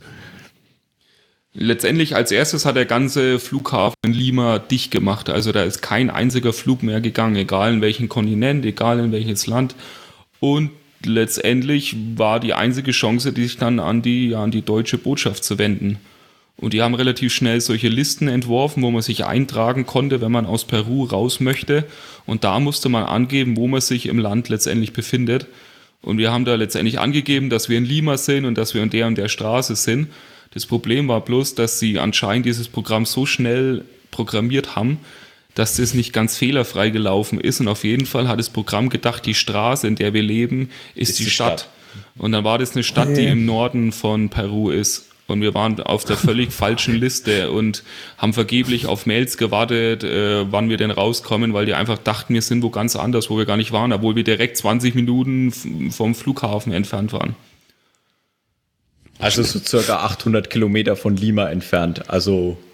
Letztendlich als erstes hat der ganze Flughafen in Lima dicht gemacht. Also da ist kein einziger Flug mehr gegangen, egal in welchen Kontinent, egal in welches Land. Und letztendlich war die einzige Chance, die sich dann an die, ja, an die deutsche Botschaft zu wenden. Und die haben relativ schnell solche Listen entworfen, wo man sich eintragen konnte, wenn man aus Peru raus möchte. Und da musste man angeben, wo man sich im Land letztendlich befindet. Und wir haben da letztendlich angegeben, dass wir in Lima sind und dass wir in der und der Straße sind. Das Problem war bloß, dass sie anscheinend dieses Programm so schnell programmiert haben, dass das nicht ganz fehlerfrei gelaufen ist. Und auf jeden Fall hat das Programm gedacht, die Straße, in der wir leben, ist, ist die, die Stadt. Stadt. Und dann war das eine Stadt, die im Norden von Peru ist. Und wir waren auf der völlig falschen Liste und haben vergeblich auf Mails gewartet, äh, wann wir denn rauskommen, weil die einfach dachten, wir sind wo ganz anders, wo wir gar nicht waren, obwohl wir direkt zwanzig Minuten vom Flughafen entfernt waren. Also so circa achthundert Kilometer von Lima entfernt. Also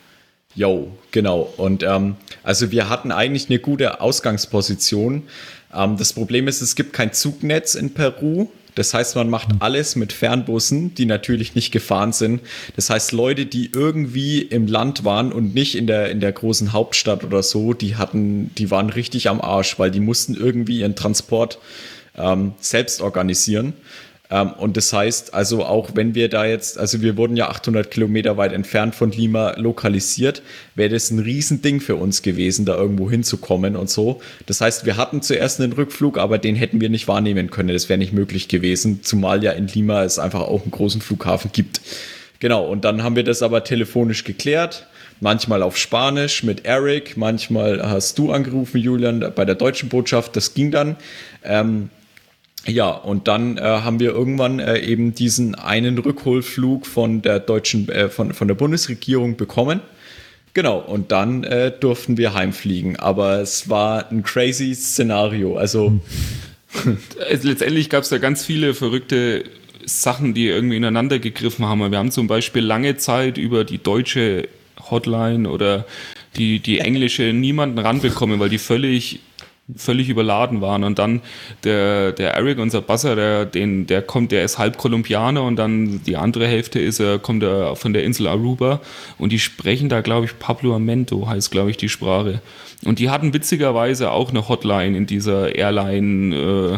Jo, genau. Und ähm, also wir hatten eigentlich eine gute Ausgangsposition. Ähm, das Problem ist, es gibt kein Zugnetz in Peru. Das heißt, man macht alles mit Fernbussen, die natürlich nicht gefahren sind. Das heißt, Leute, die irgendwie im Land waren und nicht in der, in der großen Hauptstadt oder so, die hatten, die waren richtig am Arsch, weil die mussten irgendwie ihren Transport ähm, selbst organisieren. Ähm, und das heißt, also auch wenn wir da jetzt, also wir wurden ja achthundert Kilometer weit entfernt von Lima lokalisiert, wäre das ein Riesending für uns gewesen, da irgendwo hinzukommen und so. Das heißt, wir hatten zuerst einen Rückflug, aber den hätten wir nicht wahrnehmen können. Das wäre nicht möglich gewesen, zumal ja in Lima es einfach auch einen großen Flughafen gibt. Genau, und dann haben wir das aber telefonisch geklärt. Manchmal auf Spanisch mit Eric, manchmal hast du angerufen, Julian, bei der deutschen Botschaft. Das ging dann. Ähm, Ja, und dann äh, haben wir irgendwann äh, eben diesen einen Rückholflug von der deutschen, äh, von, von der Bundesregierung bekommen. Genau, und dann äh, durften wir heimfliegen. Aber es war ein crazy Szenario. Also letztendlich gab es da ganz viele verrückte Sachen, die irgendwie ineinander gegriffen haben. Wir haben zum Beispiel lange Zeit über die deutsche Hotline oder die, die englische niemanden ranbekommen, weil die völlig völlig überladen waren. Und dann der, der Eric, unser Basser, der, den, der kommt, der ist halb Kolumbianer und dann die andere Hälfte ist, er kommt er von der Insel Aruba und die sprechen da, glaube ich, Papiamento heißt, glaube ich, die Sprache. Und die hatten witzigerweise auch eine Hotline in dieser Airline äh,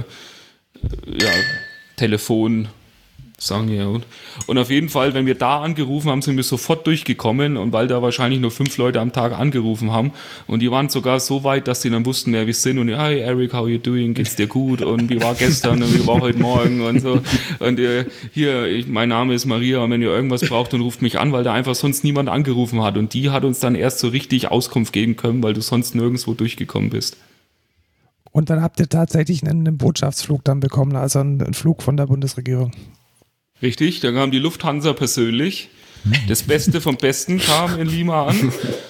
ja, Telefon sagen wir. Und, und auf jeden Fall, wenn wir da angerufen haben, sind wir sofort durchgekommen und weil da wahrscheinlich nur fünf Leute am Tag angerufen haben und die waren sogar so weit, dass sie dann wussten, wer wir sind und hi Eric, how you doing, geht's dir gut und wie war gestern und wie war heute Morgen und so und äh, hier, ich, mein Name ist Maria und wenn ihr irgendwas braucht, dann ruft mich an, weil da einfach sonst niemand angerufen hat und die hat uns dann erst so richtig Auskunft geben können, weil du sonst nirgendwo durchgekommen bist. Und dann habt ihr tatsächlich einen, einen Botschaftsflug dann bekommen, also einen, einen Flug von der Bundesregierung. Richtig, da kam die Lufthansa persönlich. Das Beste vom Besten kam in Lima an.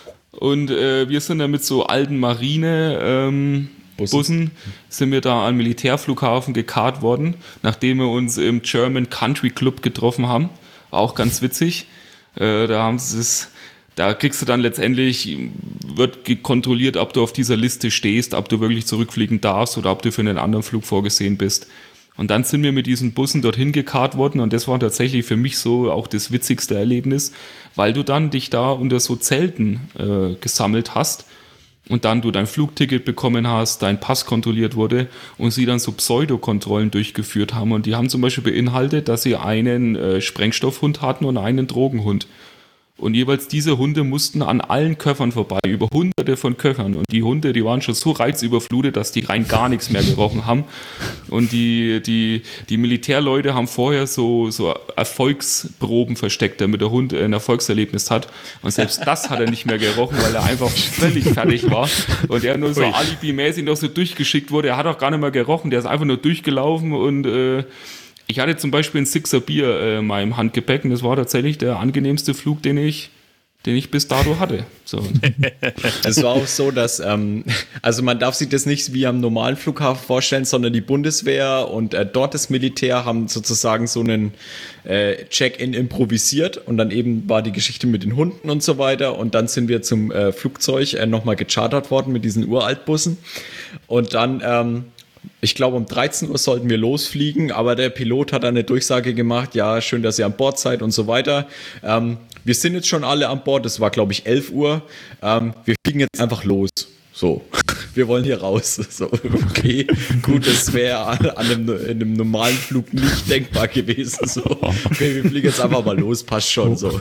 Und äh, wir sind dann mit so alten Marine-Bussen, ähm, sind wir da am Militärflughafen gekarrt worden, nachdem wir uns im German Country Club getroffen haben. War auch ganz witzig. Äh, da haben sie es, da kriegst du dann letztendlich, wird kontrolliert, ob du auf dieser Liste stehst, ob du wirklich zurückfliegen darfst oder ob du für einen anderen Flug vorgesehen bist. Und dann sind wir mit diesen Bussen dorthin gekarrt worden und das war tatsächlich für mich so auch das witzigste Erlebnis, weil du dann dich da unter so Zelten äh, gesammelt hast und dann du dein Flugticket bekommen hast, dein Pass kontrolliert wurde und sie dann so Pseudokontrollen durchgeführt haben und die haben zum Beispiel beinhaltet, dass sie einen äh, Sprengstoffhund hatten und einen Drogenhund. Und jeweils diese Hunde mussten an allen Köffern vorbei, über hunderte von Köffern. Und die Hunde, die waren schon so reizüberflutet, dass die rein gar nichts mehr gerochen haben. Und die, die, die Militärleute haben vorher so, so Erfolgsproben versteckt, damit der Hund ein Erfolgserlebnis hat. Und selbst das hat er nicht mehr gerochen, weil er einfach völlig fertig war. Und er nur so alibimäßig noch so durchgeschickt wurde. Er hat auch gar nicht mehr gerochen, der ist einfach nur durchgelaufen und äh, ich hatte zum Beispiel ein Sixer Bier äh, in meinem Handgepäck und das war tatsächlich der angenehmste Flug, den ich, den ich bis dato hatte. So. Es war auch so, dass, ähm, also man darf sich das nicht wie am normalen Flughafen vorstellen, sondern die Bundeswehr und äh, dort das Militär haben sozusagen so einen äh, Check-in improvisiert und dann eben war die Geschichte mit den Hunden und so weiter und dann sind wir zum äh, Flugzeug äh, nochmal gechartert worden mit diesen Uraltbussen und dann ähm, ich glaube, um dreizehn Uhr sollten wir losfliegen, aber der Pilot hat eine Durchsage gemacht, ja, schön, dass ihr an Bord seid und so weiter. Ähm, wir sind jetzt schon alle an Bord, es war, glaube ich, elf Uhr. Ähm, wir fliegen jetzt einfach los. So, wir wollen hier raus. So, okay, gut, das wäre an, an einem, in einem normalen Flug nicht denkbar gewesen. So, okay, wir fliegen jetzt einfach mal los, passt schon. So.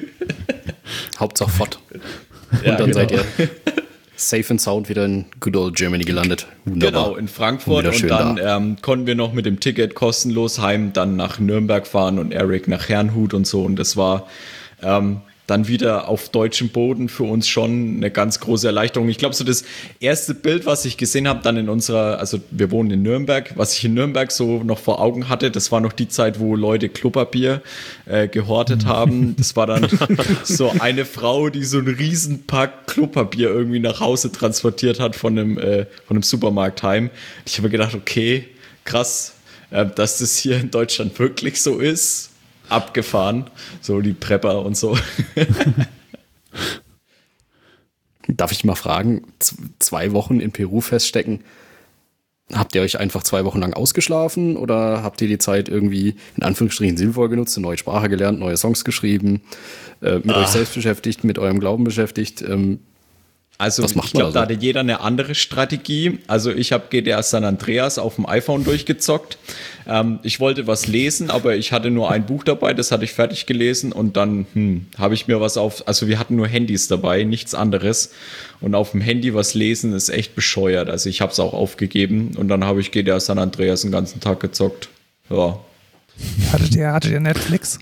Hauptsache fort. Und Ja, dann genau. seid ihr safe and sound wieder in good old Germany gelandet. Wunderbar. Genau, in Frankfurt und, schön dann da. ähm, konnten wir noch mit dem Ticket kostenlos heim, dann nach Nürnberg fahren und Eric nach Herrnhut und so und das war ähm, dann wieder auf deutschem Boden für uns schon eine ganz große Erleichterung. Ich glaube, so das erste Bild, was ich gesehen habe, dann in unserer, also wir wohnen in Nürnberg, was ich in Nürnberg so noch vor Augen hatte, das war noch die Zeit, wo Leute Klopapier äh, gehortet haben. Das war dann so eine Frau, die so einen Riesenpack Klopapier irgendwie nach Hause transportiert hat von einem, äh, von einem Supermarkt heim. Ich habe mir gedacht, okay, krass, äh, dass das hier in Deutschland wirklich so ist. Abgefahren, so die Prepper und so. Darf ich mal fragen, z- zwei Wochen in Peru feststecken, habt ihr euch einfach zwei Wochen lang ausgeschlafen oder habt ihr die Zeit irgendwie in Anführungsstrichen sinnvoll genutzt, eine neue Sprache gelernt, neue Songs geschrieben, äh, mit euch selbst beschäftigt, mit eurem Glauben beschäftigt? Ähm, Also Was macht ich man glaube, da da so? hatte jeder eine andere Strategie. Also ich habe G T A San Andreas auf dem iPhone durchgezockt. Ähm, ich wollte was lesen, aber ich hatte nur ein Buch dabei, das hatte ich fertig gelesen und dann hm, habe ich mir was auf, also wir hatten nur Handys dabei, nichts anderes. Und auf dem Handy was lesen ist echt bescheuert. Also ich habe es auch aufgegeben und dann habe ich G T A San Andreas den ganzen Tag gezockt. Ja. Hattet ihr, hattet ihr Netflix?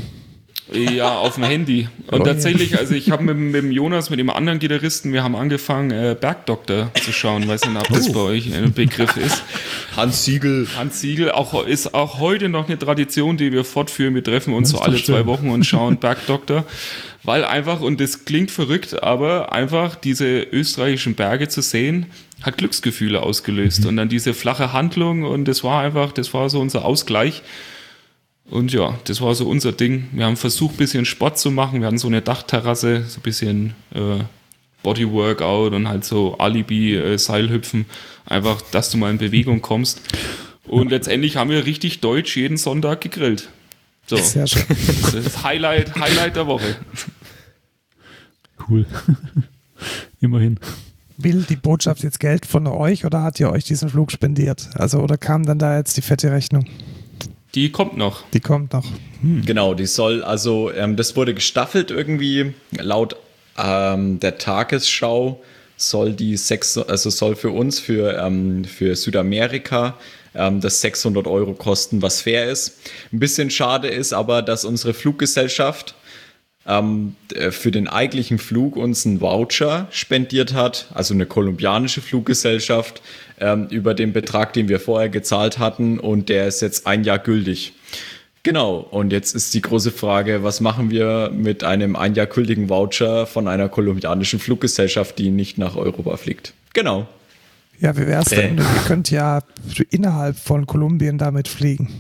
Ja, auf dem Handy. Und Oh, tatsächlich, also ich habe mit, mit dem Jonas, mit dem anderen Gitarristen, wir haben angefangen, äh, Bergdoktor zu schauen. Weiß nicht, ob das bei euch ein Begriff ist. Hans Siegel. Hans Siegel auch, ist auch heute noch eine Tradition, die wir fortführen. Wir treffen uns Das so ist alle doch schön. zwei Wochen und schauen Bergdoktor. Weil einfach, und das klingt verrückt, aber einfach diese österreichischen Berge zu sehen, hat Glücksgefühle ausgelöst. Und dann diese flache Handlung und das war einfach, das war so unser Ausgleich. Und ja, das war so unser Ding. Wir haben versucht, ein bisschen Sport zu machen. Wir hatten so eine Dachterrasse, so ein bisschen äh, Bodyworkout und halt so Alibi-Seilhüpfen. Einfach, dass du mal in Bewegung kommst. Und letztendlich haben wir richtig deutsch jeden Sonntag gegrillt. So, Sehr schön. das ist Highlight, Highlight der Woche. Cool. Immerhin. Will die Botschaft jetzt Geld von euch oder hat ihr euch diesen Flug spendiert? Also, oder kam dann da jetzt die fette Rechnung? Die kommt noch. Die kommt noch. Genau, die soll, also ähm, das wurde gestaffelt irgendwie. Laut ähm, der Tagesschau soll die sechs, also soll für uns, für, ähm, für Südamerika, ähm, das sechshundert Euro kosten, was fair ist. Ein bisschen schade ist aber, dass unsere Fluggesellschaft ähm, für den eigentlichen Flug uns einen Voucher spendiert hat, also eine kolumbianische Fluggesellschaft, ähm, über den Betrag, den wir vorher gezahlt hatten, und der ist jetzt ein Jahr gültig. Genau, und jetzt ist die große Frage, was machen wir mit einem ein Jahr gültigen Voucher von einer kolumbianischen Fluggesellschaft, die nicht nach Europa fliegt? Genau. Ja, wie wär's denn? Äh. Ihr könnt ja innerhalb von Kolumbien damit fliegen.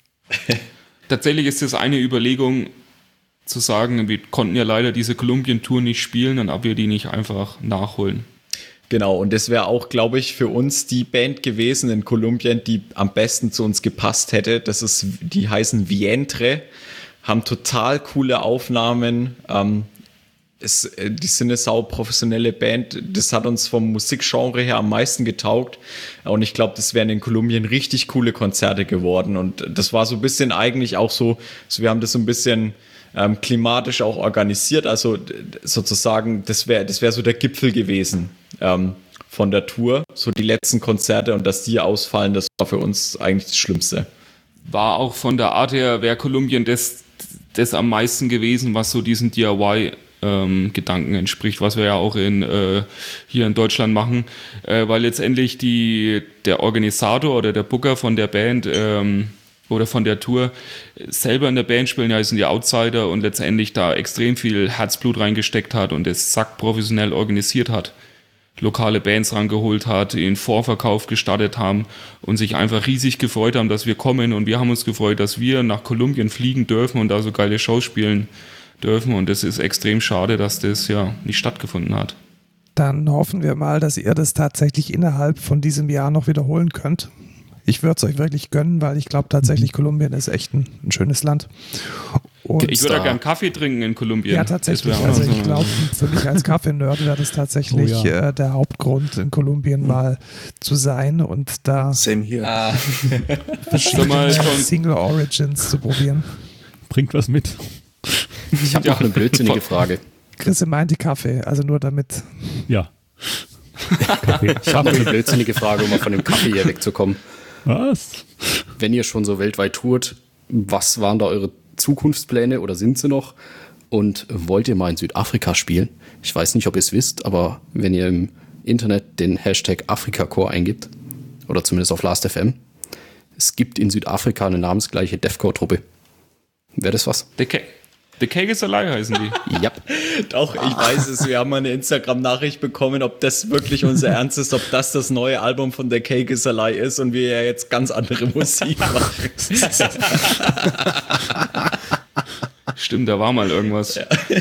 Tatsächlich ist das eine Überlegung, zu sagen, wir konnten ja leider diese Kolumbien-Tour nicht spielen, dann ob wir die nicht einfach nachholen. Genau, und das wäre auch, glaube ich, für uns die Band gewesen in Kolumbien, die am besten zu uns gepasst hätte. Das ist, die heißen Vientre, haben total coole Aufnahmen. Ähm, es, die sind eine sau professionelle Band. Das hat uns vom Musikgenre her am meisten getaugt. Und ich glaube, das wären in Kolumbien richtig coole Konzerte geworden. Und das war so ein bisschen eigentlich auch so, so wir haben das so ein bisschen ähm, klimatisch auch organisiert. Also d- sozusagen, das wäre das wär so der Gipfel gewesen ähm, von der Tour. So die letzten Konzerte, und dass die ausfallen, das war für uns eigentlich das Schlimmste. War auch von der Art her, wäre Kolumbien das, das am meisten gewesen, was so diesen D I Y-Gedanken entspricht, was wir ja auch in, äh, hier in Deutschland machen, äh, weil letztendlich die, der Organisator oder der Booker von der Band ähm, oder von der Tour selber in der Band spielen, ja, sind die Outsider und letztendlich da extrem viel Herzblut reingesteckt hat und es sack professionell organisiert hat. Lokale Bands rangeholt hat, den Vorverkauf gestartet haben und sich einfach riesig gefreut haben, dass wir kommen, und wir haben uns gefreut, dass wir nach Kolumbien fliegen dürfen und da so geile Shows spielen dürfen, und es ist extrem schade, dass das ja nicht stattgefunden hat. Dann hoffen wir mal, dass ihr das tatsächlich innerhalb von diesem Jahr noch wiederholen könnt. Ich würde es euch wirklich gönnen, weil ich glaube tatsächlich, Kolumbien ist echt ein, ein schönes Land. Und Ich würde da- ja gern Kaffee trinken in Kolumbien. ja, tatsächlich. Das wär auch Also noch so ich eine- glaube, für mich als Kaffee-Nerd wäre das tatsächlich Oh ja. äh, der Hauptgrund, in Kolumbien mal zu sein und da Same hier. Sag mal, schon- Single Origins zu probieren. Bringt was mit. Ich habe Ja. noch eine blödsinnige Frage. Chris meinte Kaffee, also nur damit. Ja. Kaffee. Ich habe noch eine blödsinnige Frage, um mal von dem Kaffee hier wegzukommen. Was? Wenn ihr schon so weltweit tourt, was waren da eure Zukunftspläne oder sind sie noch? Und wollt ihr mal in Südafrika spielen? Ich weiß nicht, ob ihr es wisst, aber wenn ihr im Internet den Hashtag AfrikaCore eingibt, oder zumindest auf Last F M, es gibt in Südafrika eine namensgleiche Deathcore-Truppe. Wäre das was? The, Ca- The Cake is a Lie heißen die. Ja. Doch, ich weiß es. Wir haben mal eine Instagram-Nachricht bekommen, ob das wirklich unser Ernst ist, ob das das neue Album von The Cake is a Lie ist und wir ja jetzt ganz andere Musik machen. Stimmt, da war mal irgendwas.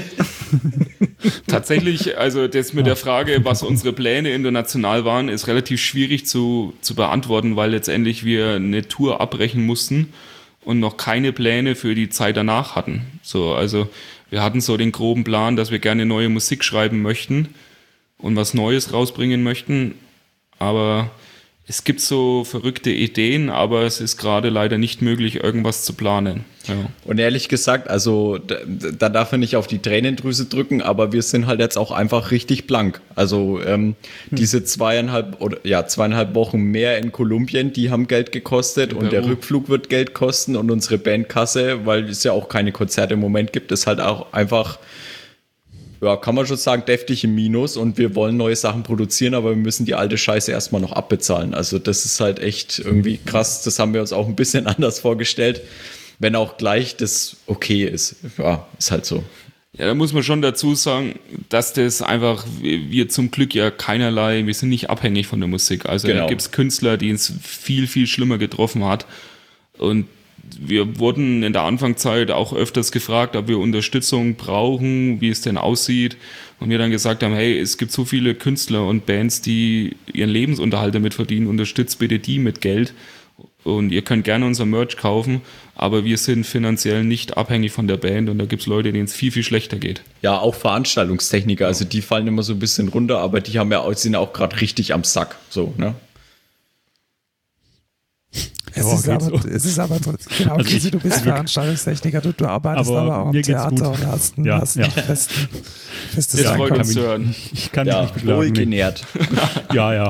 Tatsächlich, also das mit der Frage, was unsere Pläne international waren, ist relativ schwierig zu, zu beantworten, weil letztendlich wir eine Tour abbrechen mussten und noch keine Pläne für die Zeit danach hatten. So, also wir hatten so den groben Plan, dass wir gerne neue Musik schreiben möchten und was Neues rausbringen möchten, aber es gibt so verrückte Ideen, aber es ist gerade leider nicht möglich, irgendwas zu planen. Ja. Und ehrlich gesagt, also da, da darf man nicht auf die Tränendrüse drücken, aber wir sind halt jetzt auch einfach richtig blank. Also ähm, hm. diese zweieinhalb oder ja zweieinhalb Wochen mehr in Kolumbien, die haben Geld gekostet und der Rückflug wird Geld kosten und unsere Bandkasse, weil es ja auch keine Konzerte im Moment gibt, ist halt auch einfach, ja, kann man schon sagen, deftig im Minus und wir wollen neue Sachen produzieren, aber wir müssen die alte Scheiße erstmal noch abbezahlen. Also das ist halt echt irgendwie krass. Das haben wir uns auch ein bisschen anders vorgestellt, wenn auch gleich das okay ist. Ja, ist halt so. Ja, da muss man schon dazu sagen, dass das einfach, wir zum Glück ja keinerlei, wir sind nicht abhängig von der Musik. Also genau. Da gibt es Künstler, die es viel, viel schlimmer getroffen hat und wir wurden in der Anfangszeit auch öfters gefragt, ob wir Unterstützung brauchen, wie es denn aussieht. Und wir dann gesagt haben, hey, es gibt so viele Künstler und Bands, die ihren Lebensunterhalt damit verdienen, unterstützt bitte die mit Geld. Und ihr könnt gerne unser Merch kaufen, aber wir sind finanziell nicht abhängig von der Band und da gibt es Leute, denen es viel, viel schlechter geht. Ja, auch Veranstaltungstechniker, also die fallen immer so ein bisschen runter, aber die haben ja auch, sind auch gerade richtig am Sack. So, ne? Es, oh, ist aber, so. es ist aber, genau, also Kisi, du bist Veranstaltungstechniker, du, du arbeitest aber, aber auch im Theater und hast, ja, hast ja. ein festen, festes ja, Einkommen. Ich, ich kann ja, dich nicht beklagen. Wohl genährt. Ja, ja.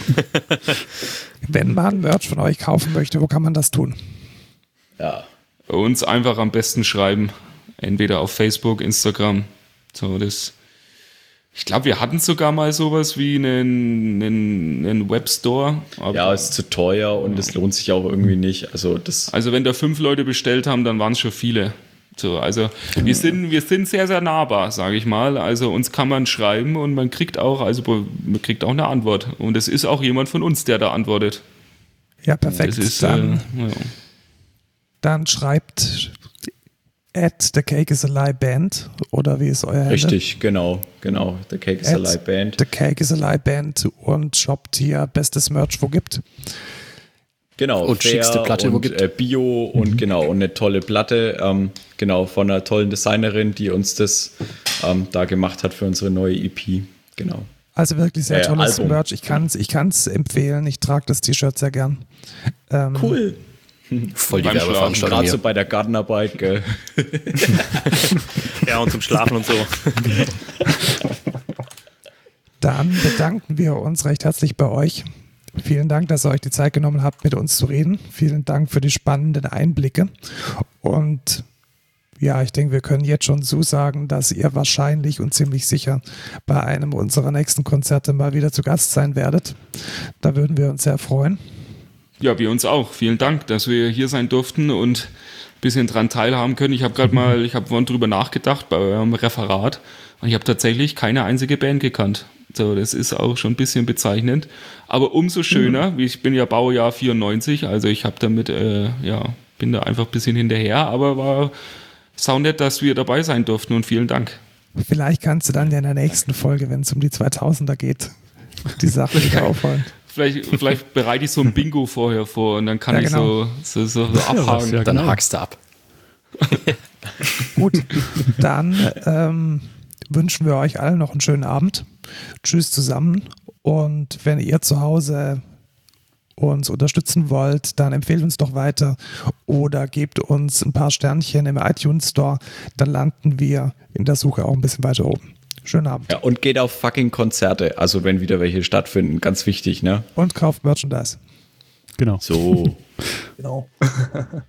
Wenn man Merch von euch kaufen möchte, wo kann man das tun? Ja. Bei uns einfach am besten schreiben. Entweder auf Facebook, Instagram. So, das. Ich glaube, wir hatten sogar mal sowas wie einen, einen, einen Webstore. Ja, ist zu teuer und es lohnt sich auch irgendwie nicht. Also, das also wenn da fünf Leute bestellt haben, dann waren es schon viele. So, also wir sind, wir sind sehr, sehr nahbar, sage ich mal. Also uns kann man schreiben und man kriegt auch, also man kriegt auch eine Antwort. Und es ist auch jemand von uns, der da antwortet. Ja, perfekt. Das ist, dann, äh, ja. dann schreibt at The Cake is a Lie Band oder wie ist euer Handle? Richtig, genau, genau. The Cake is a Lie Band. The Cake is a Lie Band und shoppt hier bestes Merch, wo gibt. Genau, und schickste Platte, und, wo gibt. Äh, Bio und mhm. genau, und eine tolle Platte, ähm, genau, von einer tollen Designerin, die uns das ähm, da gemacht hat für unsere neue E P, genau. Also wirklich sehr äh, tolles Album. Merch, ich kann es ich kann's empfehlen, ich trage das T-Shirt sehr gern. Ähm, Cool. Voll die Beim Werbeveranstaltung Gerade hier. so bei der Gartenarbeit, gell? Ja, und zum Schlafen und so. Dann bedanken wir uns recht herzlich bei euch. Vielen Dank, dass ihr euch die Zeit genommen habt, mit uns zu reden. Vielen Dank für die spannenden Einblicke. Und ja, ich denke, wir können jetzt schon zusagen, dass ihr wahrscheinlich und ziemlich sicher bei einem unserer nächsten Konzerte mal wieder zu Gast sein werdet. Da würden wir uns sehr freuen. Ja, wir uns auch. Vielen Dank, dass wir hier sein durften und ein bisschen dran teilhaben können. Ich habe gerade mal, ich habe vorhin drüber nachgedacht bei eurem Referat und ich habe tatsächlich keine einzige Band gekannt. So, das ist auch schon ein bisschen bezeichnend. Aber umso schöner, mhm. ich bin ja Baujahr vierundneunzig, also ich habe damit, äh, ja, bin da einfach ein bisschen hinterher, aber war saunett, dass wir dabei sein durften und vielen Dank. Vielleicht kannst du dann ja in der nächsten Folge, wenn es um die zweitausender geht, die Sache wieder aufholen. Vielleicht, vielleicht bereite ich so ein Bingo vorher vor und dann kann ja, ich genau. so, so, so, so abhaken. Ja, Dann genau. hakst du ab. Gut, dann ähm, wünschen wir euch allen noch einen schönen Abend. Tschüss zusammen und wenn ihr zu Hause uns unterstützen wollt, dann empfehlt uns doch weiter oder gebt uns ein paar Sternchen im iTunes Store, dann landen wir in der Suche auch ein bisschen weiter oben. Schönen Abend. Ja, und geht auf fucking Konzerte, also wenn wieder welche stattfinden, ganz wichtig, ne? Und kauft Merchandise. Genau. So. Genau.